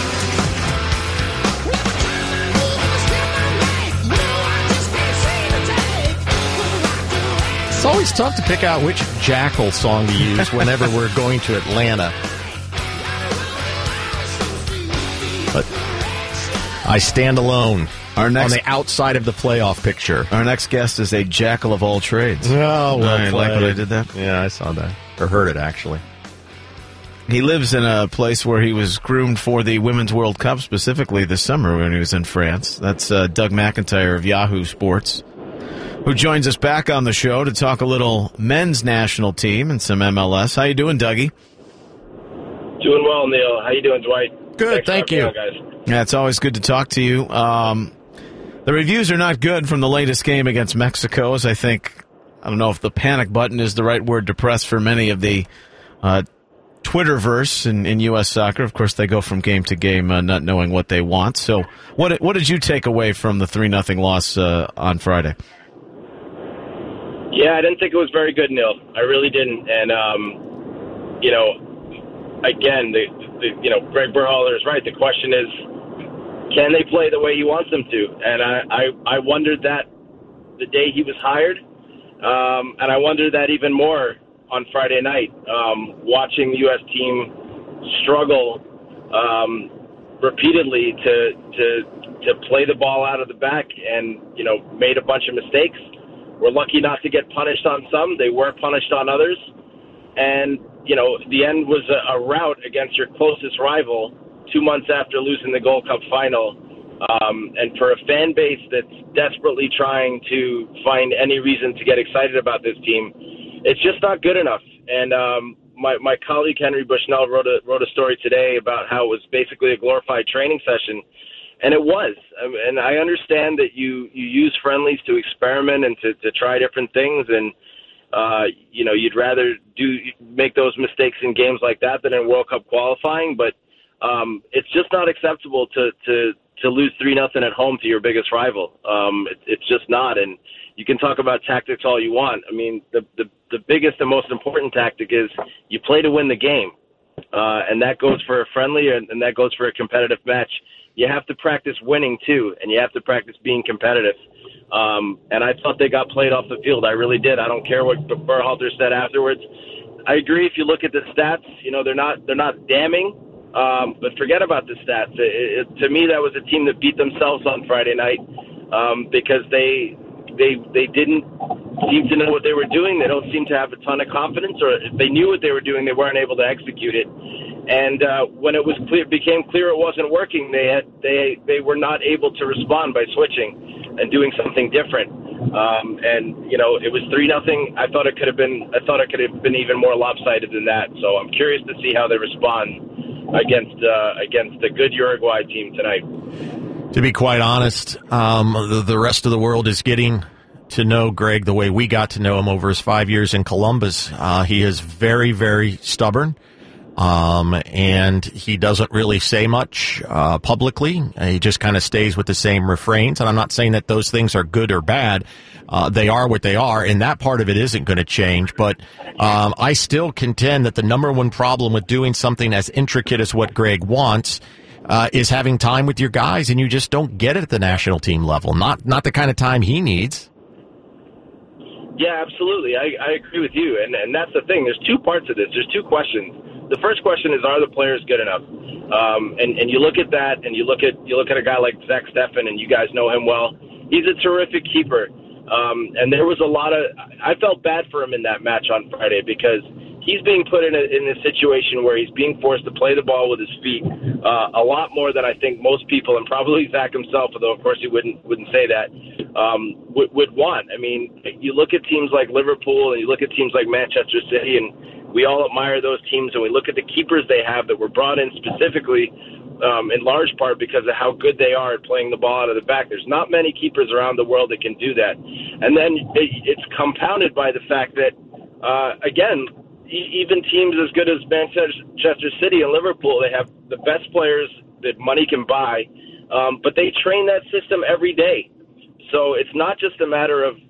It's always tough to pick out which Jackal song to use whenever we're going to Atlanta. But I stand alone on the outside of the playoff picture. Our next guest is a jackal of all trades. Oh, well I like when I did that. Yeah, I saw that. Or heard it, actually. He lives in a place where he was groomed for the Women's World Cup, specifically this summer when he was in France. That's Doug McIntyre of Yahoo Sports, who joins us back on the show to talk a little men's national team and some MLS. How you doing, Dougie? Doing well, Neil. How you doing, Dwight? Good, thank you. Guys. Yeah, it's always good to talk to you. The reviews are not good from the latest game against Mexico, as I don't know if the panic button is the right word to press for many of the Twitterverse in U.S. soccer. Of course, they go from game to game not knowing what they want. So what did you take away from the 3-0 loss on Friday? Yeah, I didn't think it was very good, Neil. I really didn't. And, again, Greg Berhalter is right. The question is, can they play the way he wants them to? And I wondered that the day he was hired. And I wondered that even more on Friday night, watching the U.S. team struggle repeatedly to play the ball out of the back and, made a bunch of mistakes. We're lucky not to get punished on some. They were punished on others. And, the end was a rout against your closest rival 2 months after losing the Gold Cup final. And for a fan base that's desperately trying to find any reason to get excited about this team, it's just not good enough. And my colleague Henry Bushnell wrote a story today about how it was basically a glorified training session. And it was. And I understand that you use friendlies to experiment and to try different things. And, you'd rather make those mistakes in games like that than in World Cup qualifying. But it's just not acceptable to lose 3-0 at home to your biggest rival. It's just not. And you can talk about tactics all you want. I mean, the biggest and most important tactic is you play to win the game. And that goes for a friendly and that goes for a competitive match. You have to practice winning, too, and you have to practice being competitive. And I thought they got played off the field. I really did. I don't care what Berhalter said afterwards. I agree if you look at the stats, they're not damning, but forget about the stats. To me, that was a team that beat themselves on Friday night because they didn't seem to know what they were doing. They don't seem to have a ton of confidence, or if they knew what they were doing, they weren't able to execute it. And when it became clear it wasn't working, they were not able to respond by switching and doing something different. It was 3-0. I thought it could have been even more lopsided than that. So I'm curious to see how they respond against the good Uruguay team tonight. To be quite honest, the rest of the world is getting to know Greg the way we got to know him over his 5 years in Columbus. He is very, very stubborn. And he doesn't really say much publicly. He just kind of stays with the same refrains. And I'm not saying that those things are good or bad. They are what they are, and that part of it isn't going to change. But I still contend that the number one problem with doing something as intricate as what Greg wants is having time with your guys, and you just don't get it at the national team level. Not the kind of time he needs. Yeah, absolutely. I agree with you. And that's the thing. There's two parts of this. There's two questions. the first question is, are the players good enough? And you look at that, and you look at a guy like Zach Steffen, and you guys know him well. He's a terrific keeper. And there was I felt bad for him in that match on Friday because he's being put in a situation where he's being forced to play the ball with his feet a lot more than I think most people, and probably Zach himself, although of course he wouldn't say that, would want. I mean, you look at teams like Liverpool and you look at teams like Manchester City, and we all admire those teams, and we look at the keepers they have that were brought in specifically in large part because of how good they are at playing the ball out of the back. There's not many keepers around the world that can do that. And then it's compounded by the fact that, again, even teams as good as Manchester City and Liverpool, they have the best players that money can buy, but they train that system every day. So it's not just a matter of,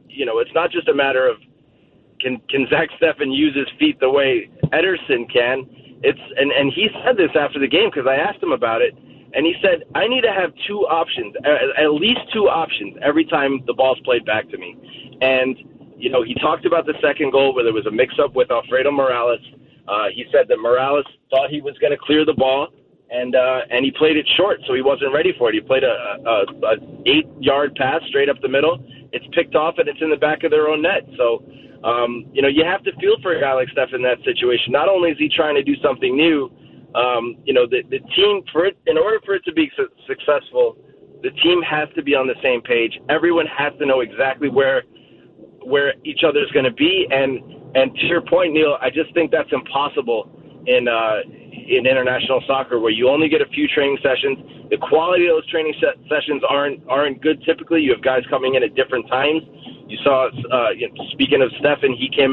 can Zach Steffen use his feet the way Ederson can? And he said this after the game because I asked him about it, and he said, I need to have two options, at least two options every time the ball's played back to me. And he talked about the second goal where there was a mix-up with Alfredo Morales. He said that Morales thought he was going to clear the ball, and he played it short, so he wasn't ready for it. He played a 8-yard pass straight up the middle. It's picked off, and it's in the back of their own net. So, you have to feel for a guy like Steph in that situation. Not only is he trying to do something new, the team, in order for it to be successful, the team has to be on the same page. Everyone has to know exactly where each other's going to be, and to your point, Neil, I just think that's impossible in international soccer, where you only get a few training sessions. The quality of those training sessions aren't good. Typically, you have guys coming in at different times. You saw, speaking of Steffen, he came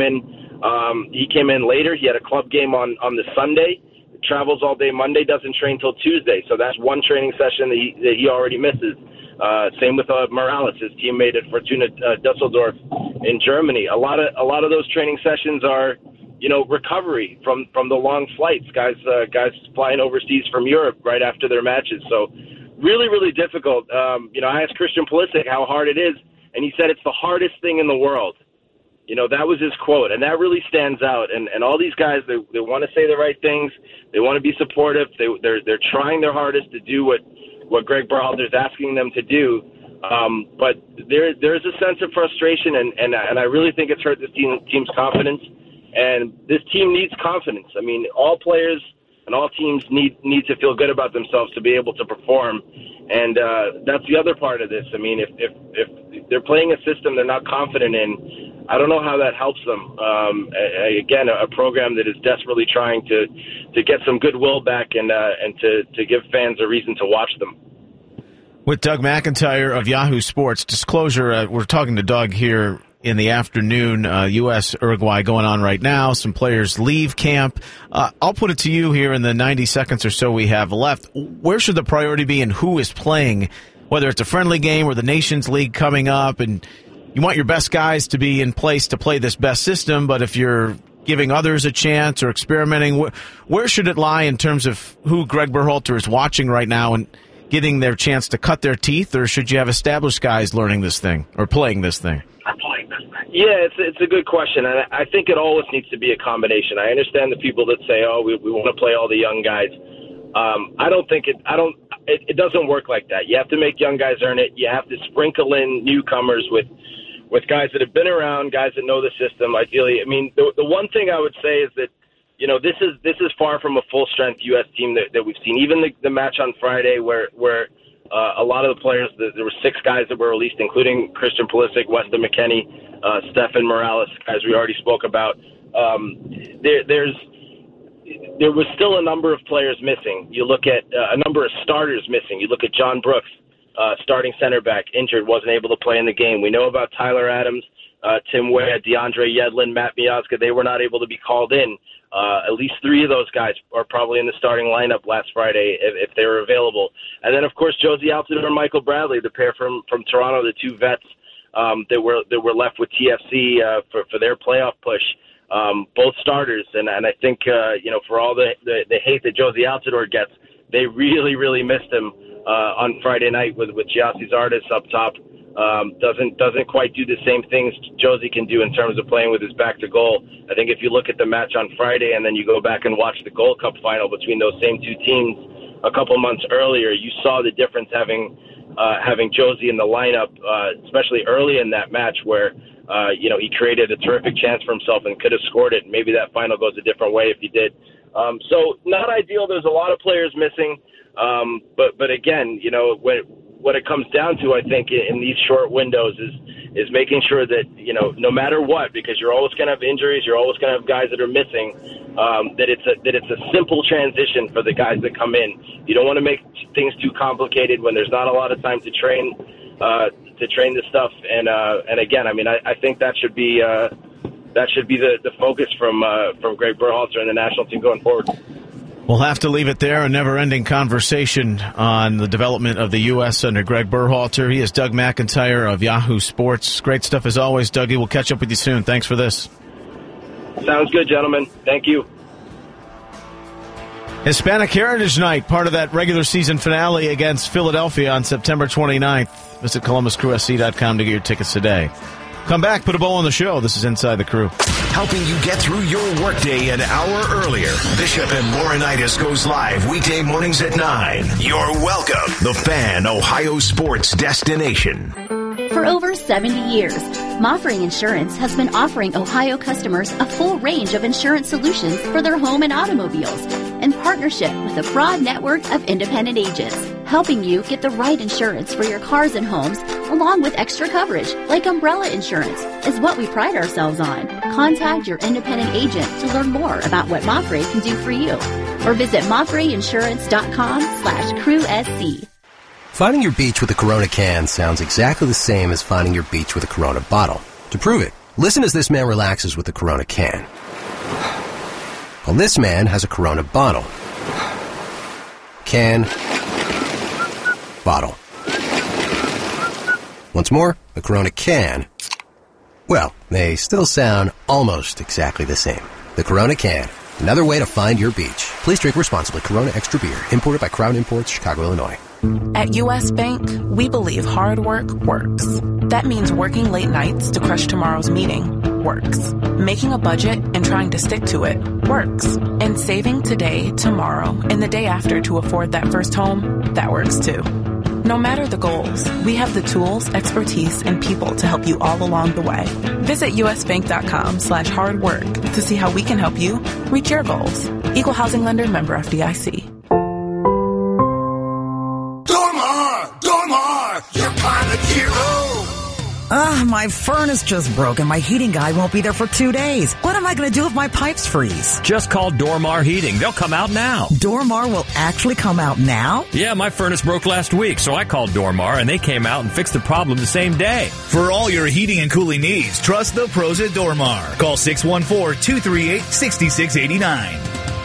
in later. He had a club game on the Sunday. Travels all day Monday, doesn't train till Tuesday. So that's one training session that he already misses. Same with Morales, his teammate at Fortuna Düsseldorf in Germany. A lot of those training sessions are, recovery from the long flights. Guys flying overseas from Europe right after their matches. So really, really difficult. I asked Christian Pulisic how hard it is, and he said it's the hardest thing in the world. That was his quote, and that really stands out. And all these guys, they want to say the right things. They want to be supportive. They're trying their hardest to do what Greg Berhalter's asking them to do. But there's a sense of frustration, and I really think it's hurt this team's confidence. And this team needs confidence. I mean, all players and all teams need to feel good about themselves to be able to perform. And that's the other part of this. I mean, if they're playing a system they're not confident in, I don't know how that helps them. Again, a program that is desperately trying to get some goodwill back and to give fans a reason to watch them. With Doug McIntyre of Yahoo Sports. Disclosure, we're talking to Doug here in the afternoon. U.S.-Uruguay going on right now. Some players leave camp. I'll put it to you here in the 90 seconds or so we have left. Where should the priority be in who is playing, whether it's a friendly game or the Nations League coming up? And you want your best guys to be in place to play this best system, but if you're giving others a chance or experimenting, where should it lie in terms of who Greg Berhalter is watching right now and getting their chance to cut their teeth, or should you have established guys learning this thing or playing this thing? Yeah, it's a good question, and I think it always needs to be a combination. I understand the people that say, "Oh, we want to play all the young guys." I don't think it doesn't work like that. You have to make young guys earn it. You have to sprinkle in newcomers with guys that have been around, guys that know the system. Ideally, I mean, the one thing I would say is that this is far from a full strength U.S. team that we've seen. Even the match on Friday, where a lot of the players, there were 6 guys that were released, including Christian Pulisic, Weston McKennie, Steffen Morales, guys we already spoke about. There was still a number of players missing. You look at a number of starters missing. You look at John Brooks, starting center back, injured, wasn't able to play in the game. We know about Tyler Adams, Tim Weah, DeAndre Yedlin, Matt Miazga. They were not able to be called in. At least 3 of those guys are probably in the starting lineup last Friday if they were available. And then, of course, Josie Altidore and Michael Bradley, the pair from Toronto, the 2 vets that were left with TFC for their playoff push. Both starters, and I think for all the hate that Josie Altidore gets, they really, really missed him on Friday night with Giassi Zardes up top. doesn't quite do the same things Josie can do in terms of playing with his back to goal. I think if you look at the match on Friday and then you go back and watch the Gold Cup final between those same two teams a couple months earlier, you saw the difference having Josie in the lineup, especially early in that match where he created a terrific chance for himself and could have scored it. Maybe that final goes a different way if he did. So not ideal. There's a lot of players missing. But again, what it comes down to, I think, in these short windows is making sure that, no matter what, because you're always going to have injuries, you're always going to have guys that are missing, that it's a simple transition for the guys that come in. You don't want to make things too complicated when there's not a lot of time to train this stuff. And again, I mean, I think that should be the focus from Greg Berhalter and the national team going forward. We'll have to leave it there. A never-ending conversation on the development of the U.S. under Greg Berhalter. He is Doug McIntyre of Yahoo Sports. Great stuff as always, Dougie. We'll catch up with you soon. Thanks for this. Sounds good, gentlemen. Thank you. Hispanic Heritage Night, part of that regular season finale against Philadelphia on September 29th. Visit ColumbusCrewSC.com to get your tickets today. Come back, put a bow on the show. This is Inside the Crew. Helping you get through your workday an hour earlier. Bishop and Laurinaitis goes live weekday mornings at 9. You're welcome. The Fan, Ohio sports destination. For over 70 years, Mafre Insurance has been offering Ohio customers a full range of insurance solutions for their home and automobiles in partnership with a broad network of independent agents, helping you get the right insurance for your cars and homes, along with extra coverage like umbrella insurance, is what we pride ourselves on. Contact your independent agent to learn more about what Mafre can do for you, or visit MafreInsurance.com/CrewSC. Finding your beach with a Corona can sounds exactly the same as finding your beach with a Corona bottle. To prove it, listen as this man relaxes with the Corona can. Well, this man has a Corona bottle. Can. Bottle. Once more, the Corona can. Well, they still sound almost exactly the same. The Corona can. Another way to find your beach. Please drink responsibly. Corona Extra Beer. Imported by Crown Imports, Chicago, Illinois. At U.S. Bank, we believe hard work works. That means working late nights to crush tomorrow's meeting works. Making a budget and trying to stick to it works. And saving today, tomorrow, and the day after to afford that first home, that works too. No matter the goals, we have the tools, expertise, and people to help you all along the way. Visit usbank.com/hardwork to see how we can help you reach your goals. Equal Housing Lender, member FDIC. Dormar, your pilot hero. My furnace just broke and my heating guy won't be there for 2 days. What am I going to do if my pipes freeze? Just call Dormar Heating. They'll come out now. Dormar will actually come out now? Yeah, my furnace broke last week, so I called Dormar and they came out and fixed the problem the same day. For all your heating and cooling needs, trust the pros at Dormar. Call 614-238-6689.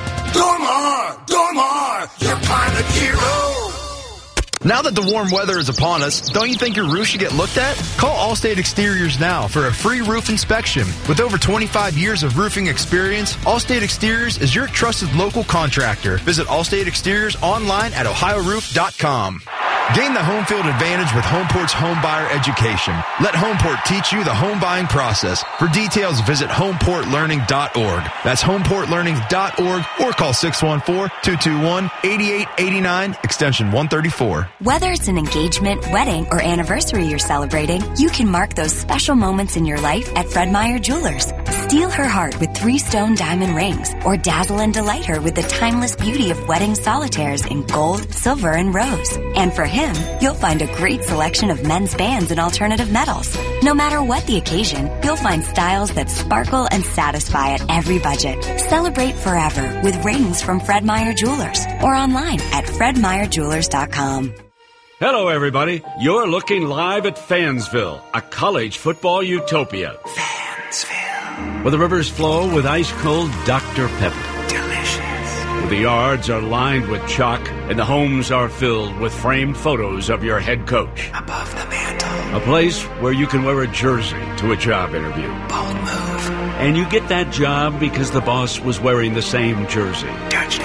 Dormar, your pilot hero. Now that the warm weather is upon us, don't you think your roof should get looked at? Call Allstate Exteriors now for a free roof inspection. With over 25 years of roofing experience, Allstate Exteriors is your trusted local contractor. Visit Allstate Exteriors online at ohioroof.com. Gain the home field advantage with Homeport's home buyer education. Let Homeport teach you the home buying process. For details, visit homeportlearning.org. That's homeportlearning.org or call 614-221-8889, extension 134. Whether it's an engagement, wedding, or anniversary you're celebrating, you can mark those special moments in your life at Fred Meyer Jewelers. Steal her heart with 3-stone diamond rings, or dazzle and delight her with the timeless beauty of wedding solitaires in gold, silver, and rose. And for him, you'll find a great selection of men's bands and alternative metals. No matter what the occasion, you'll find styles that sparkle and satisfy at every budget. Celebrate forever with rings from Fred Meyer Jewelers, or online at fredmeyerjewelers.com. Hello, everybody. You're looking live at Fansville, a college football utopia. Fansville. Where the rivers flow with ice-cold Dr. Pepper. Delicious. Where the yards are lined with chalk and the homes are filled with framed photos of your head coach. Above the mantle. A place where you can wear a jersey to a job interview. Bold move. And you get that job because the boss was wearing the same jersey. Touchdown.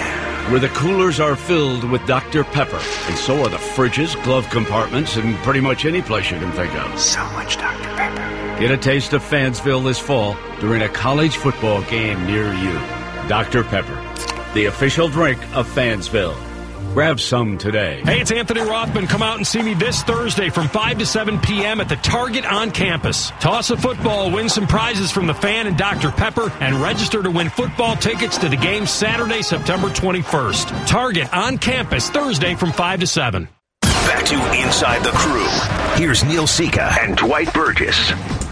where the coolers are filled with Dr. Pepper, and so are the fridges, glove compartments, and pretty much any place you can think of. So much Dr. Pepper. Get a taste of Fansville this fall during a college football game near you. Dr. Pepper, the official drink of Fansville. Grab some today. Hey, it's Anthony Rothman. Come out and see me this Thursday from 5 to 7 p.m. at the Target on campus. Toss a football, win some prizes from the Fan and Dr. Pepper, and register to win football tickets to the game Saturday, September 21st. Target on campus Thursday from 5 to 7. Back to Inside the Crew. Here's Neil Sika and Dwight Burgess.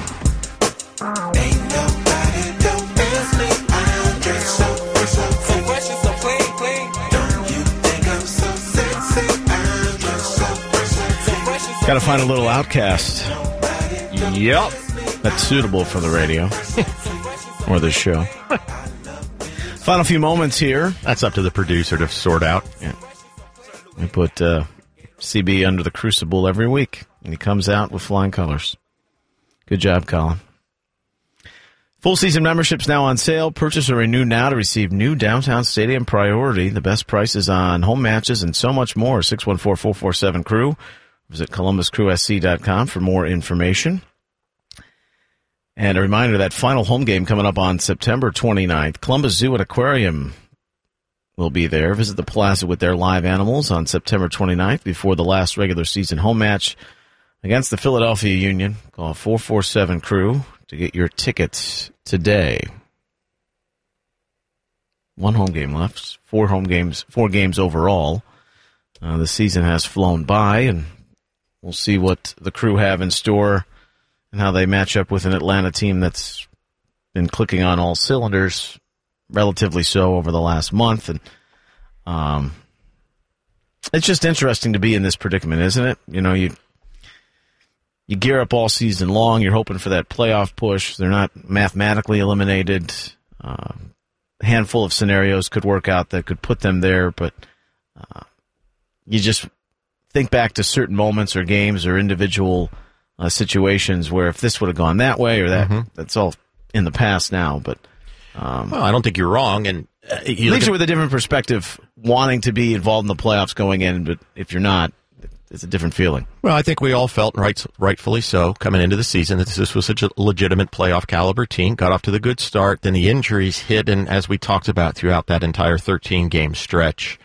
Got to find a little Outcast. Yep. That's suitable for the radio or the show. Final few moments here. That's up to the producer to sort out. Yeah. We put CB under the crucible every week, and he comes out with flying colors. Good job, Colin. Full season memberships now on sale. Purchase or renew now to receive new Downtown Stadium Priority. The best prices on home matches and so much more. 614-447-CREW. Visit ColumbusCrewSC.com for more information. And a reminder, that final home game coming up on September 29th. Columbus Zoo and Aquarium will be there. Visit the plaza with their live animals on September 29th before the last regular season home match against the Philadelphia Union. Call 447-CREW to get your tickets today. One home game left. Four games overall. The season has flown by, and we'll see what the Crew have in store and how they match up with an Atlanta team that's been clicking on all cylinders, relatively so, over the last month. And it's just interesting to be in this predicament, isn't it? You know, you gear up all season long. You're hoping for that playoff push. They're not mathematically eliminated. A handful of scenarios could work out that could put them there, but you just think back to certain moments or games or individual situations where if this would have gone that way or that, that's all in the past now. But well, I don't think you're wrong, and leaves you with a different perspective, wanting to be involved in the playoffs going in. But if you're not, it's a different feeling. Well, I think we all felt, rightfully so, coming into the season, that this was such a legitimate playoff caliber team. Got off to the good start, then the injuries hit, and as we talked about throughout that entire 13-game stretch,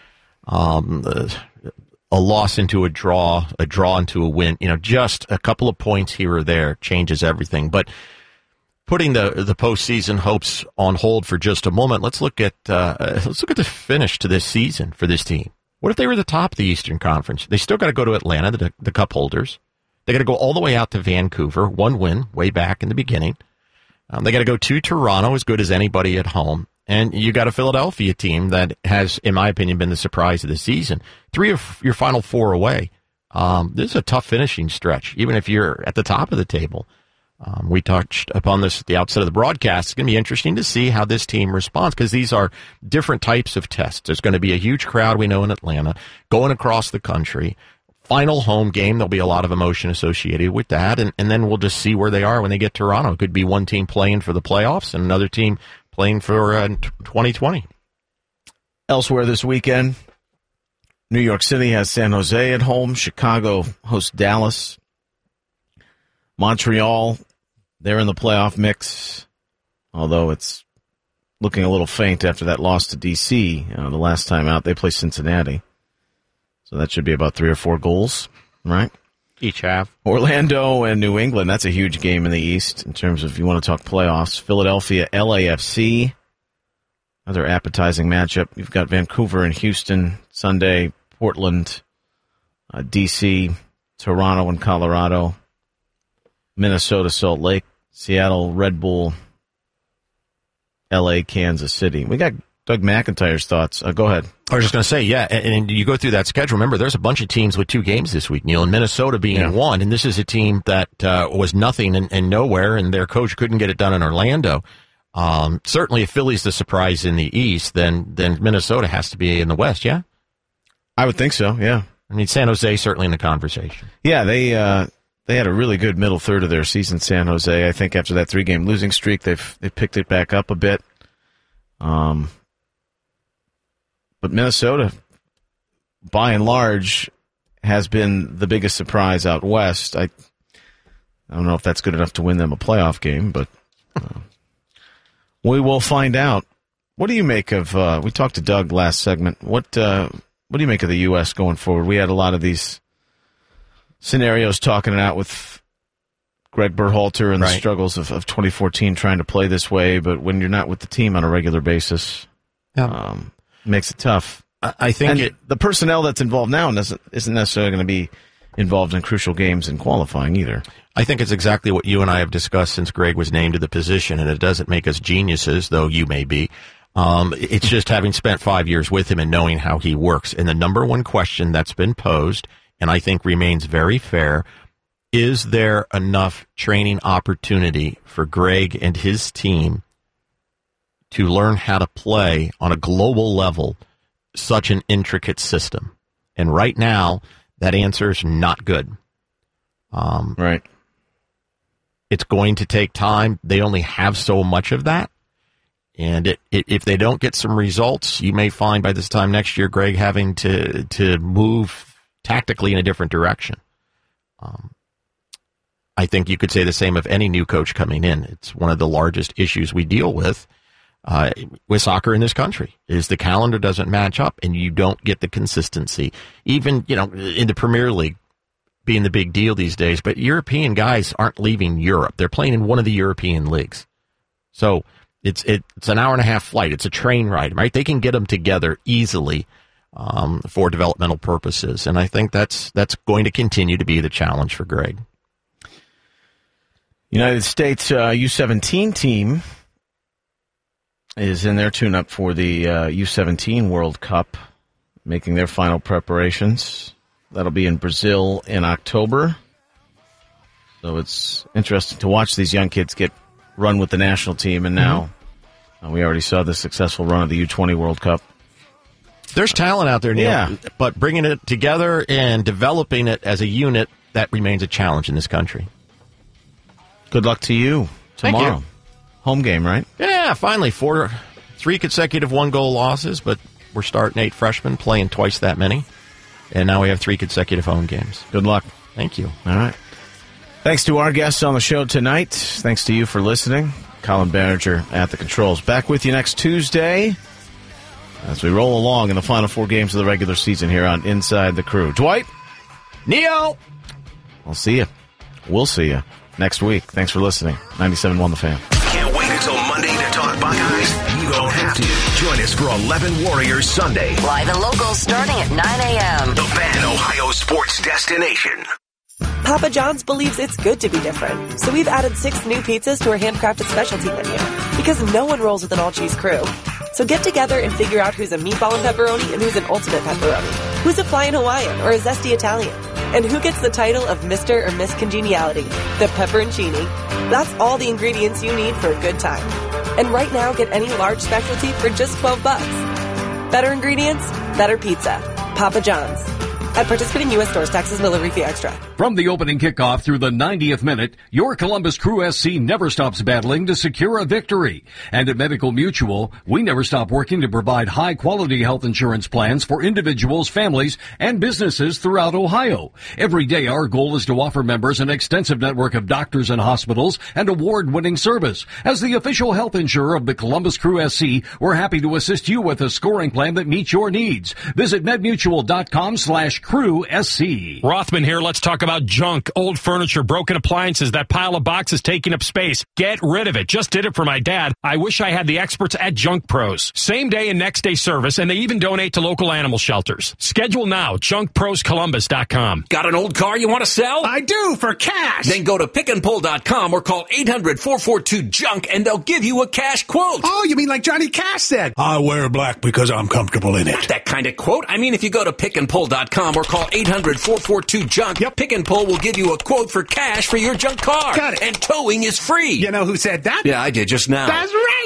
a loss into a draw into a win. You know, just a couple of points here or there changes everything. But putting the postseason hopes on hold for just a moment, let's look at the finish to this season for this team. What if they were the top of the Eastern Conference? They still got to go to Atlanta, the cup holders. They got to go all the way out to Vancouver, one win way back in the beginning. They got to go to Toronto, as good as anybody at home. And you got a Philadelphia team that has, in my opinion, been the surprise of the season. 3 of your final 4 away. This is a tough finishing stretch, even if you're at the top of the table. We touched upon this at the outset of the broadcast. It's going to be interesting to see how this team responds, because these are different types of tests. There's going to be a huge crowd, we know, in Atlanta, going across the country. Final home game, there'll be a lot of emotion associated with that, and then we'll just see where they are when they get to Toronto. It could be one team playing for the playoffs and another team playing for 2020. Elsewhere this weekend, New York City has San Jose at home. Chicago hosts Dallas. Montreal, they're in the playoff mix, although it's looking a little faint after that loss to D.C. The last time out. They play Cincinnati. So that should be about 3 or 4 goals, right? Each half. Orlando and New England, that's a huge game in the East in terms of, if you want to talk playoffs. Philadelphia, LAFC, another appetizing matchup. You've got Vancouver and Houston Sunday, Portland, D.C., Toronto and Colorado, Minnesota, Salt Lake, Seattle, Red Bull, L.A., Kansas City. We got Doug McIntyre's thoughts. Go ahead. I was just going to say, yeah, and you go through that schedule. Remember, there's a bunch of teams with 2 games this week, Neil, and Minnesota being one, and this is a team that was nothing and nowhere, and their coach couldn't get it done in Orlando. Certainly, if Philly's the surprise in the East, then Minnesota has to be in the West, yeah? I would think so, yeah. I mean, San Jose certainly in the conversation. Yeah, they had a really good middle third of their season, San Jose. I think after that 3-game losing streak, they picked it back up a bit. But Minnesota, by and large, has been the biggest surprise out west. I don't know if that's good enough to win them a playoff game, but we will find out. What do you make of, we talked to Doug last segment, what do you make of the U.S. going forward? We had a lot of these scenarios talking it out with Greg Berhalter and the struggles of 2014 trying to play this way, but when you're not with the team on a regular basis, makes it tough. I think the personnel that's involved now isn't necessarily going to be involved in crucial games and qualifying either. I think it's exactly what you and I have discussed since Greg was named to the position, and it doesn't make us geniuses, though you may be. It's just having spent 5 years with him and knowing how he works. And the number one question that's been posed, and I think remains very fair, is there enough training opportunity for Greg and his team to learn how to play on a global level such an intricate system? And right now, that answer is not good. Right. It's going to take time. They only have so much of that. And if they don't get some results, you may find by this time next year, Greg having to move tactically in a different direction. I think you could say the same of any new coach coming in. It's one of the largest issues we deal with soccer in this country, is the calendar doesn't match up and you don't get the consistency. Even, in the Premier League being the big deal these days, but European guys aren't leaving Europe. They're playing in one of the European leagues. So it's an hour and a half flight. It's a train ride, right? They can get them together easily for developmental purposes. And I think that's going to continue to be the challenge for Greg. United States U17 team is in their tune-up for the U17 World Cup, making their final preparations. That'll be in Brazil in October. So it's interesting to watch these young kids get run with the national team, and now we already saw the successful run of the U20 World Cup. There's talent out there, Neil, but bringing it together and developing it as a unit, that remains a challenge in this country. Good luck to you tomorrow. Thank you. Home game, right? Yeah, finally. 3 consecutive one-goal losses, but we're starting 8 freshmen, playing twice that many. And now we have 3 consecutive home games. Good luck. Thank you. All right. Thanks to our guests on the show tonight. Thanks to you for listening. Colin Barringer at the controls. Back with you next Tuesday as we roll along in the final 4 games of the regular season here on Inside the Crew. Dwight, Neil, I'll see you. We'll see you next week. Thanks for listening. 97.1 The Fan. Can't wait until Monday to talk Buckeyes? You don't have to. Join us for 11 Warriors Sunday. Live and local starting at 9 a.m. The Fan, Ohio sports destination. Papa John's believes it's good to be different, so we've added 6 new pizzas to our handcrafted specialty menu, because no one rolls with an all-cheese crew. So get together and figure out who's a meatball and pepperoni and who's an ultimate pepperoni, who's a flying Hawaiian or a zesty Italian, and who gets the title of Mr. or Miss Congeniality, the pepperoncini. That's all the ingredients you need for a good time. And right now, get any large specialty for just $12. Better ingredients, better pizza. Papa John's. At participating U.S. stores, taxes and delivery fee extra. From the opening kickoff through the 90th minute, your Columbus Crew SC never stops battling to secure a victory. And at Medical Mutual, we never stop working to provide high-quality health insurance plans for individuals, families, and businesses throughout Ohio. Every day, our goal is to offer members an extensive network of doctors and hospitals and award-winning service. As the official health insurer of the Columbus Crew SC, we're happy to assist you with a scoring plan that meets your needs. Visit medmutual.com/Crew SC. Rothman here. Let's talk about junk, old furniture, broken appliances. That pile of boxes taking up space. Get rid of it. Just did it for my dad. I wish I had the experts at Junk Pros. Same day and next day service, and they even donate to local animal shelters. Schedule now. JunkProsColumbus.com. Got an old car you want to sell? I do, for cash. Then go to pickandpull.com or call 800-442-JUNK and they'll give you a cash quote. Oh, you mean like Johnny Cash said? I wear black because I'm comfortable in it. Not that kind of quote. I mean, if you go to pickandpull.com or call 800-442-JUNK, Pick and Pull will give you a quote for cash for your junk car. Got it. And towing is free. You know who said that? Yeah, I did just now. That's right.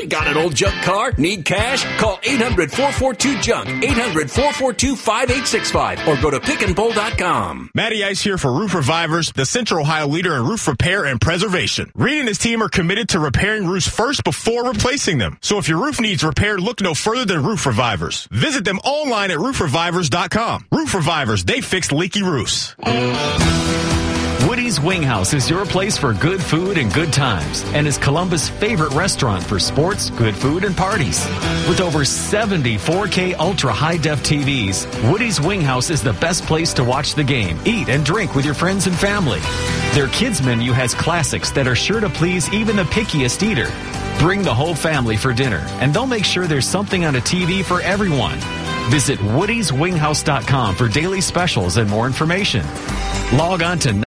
Got an old junk car? Need cash? Call 800-442-JUNK, 800-442-5865, or go to pickandpull.com. Matty Ice here for Roof Revivers, the Central Ohio leader in roof repair and preservation. Reed and his team are committed to repairing roofs first before replacing them. So if your roof needs repaired, look no further than Roof Revivers. Visit them online at roofrevivers.com. Roof Revivers, they fix leaky roofs. Woody's Wing House is your place for good food and good times and is Columbus' favorite restaurant for sports, good food, and parties. With over 70 4K ultra high-def TVs, Woody's Wing House is the best place to watch the game, eat, and drink with your friends and family. Their kids menu has classics that are sure to please even the pickiest eater. Bring the whole family for dinner, and they'll make sure there's something on a TV for everyone. Visit woodyswinghouse.com for daily specials and more information. Log on to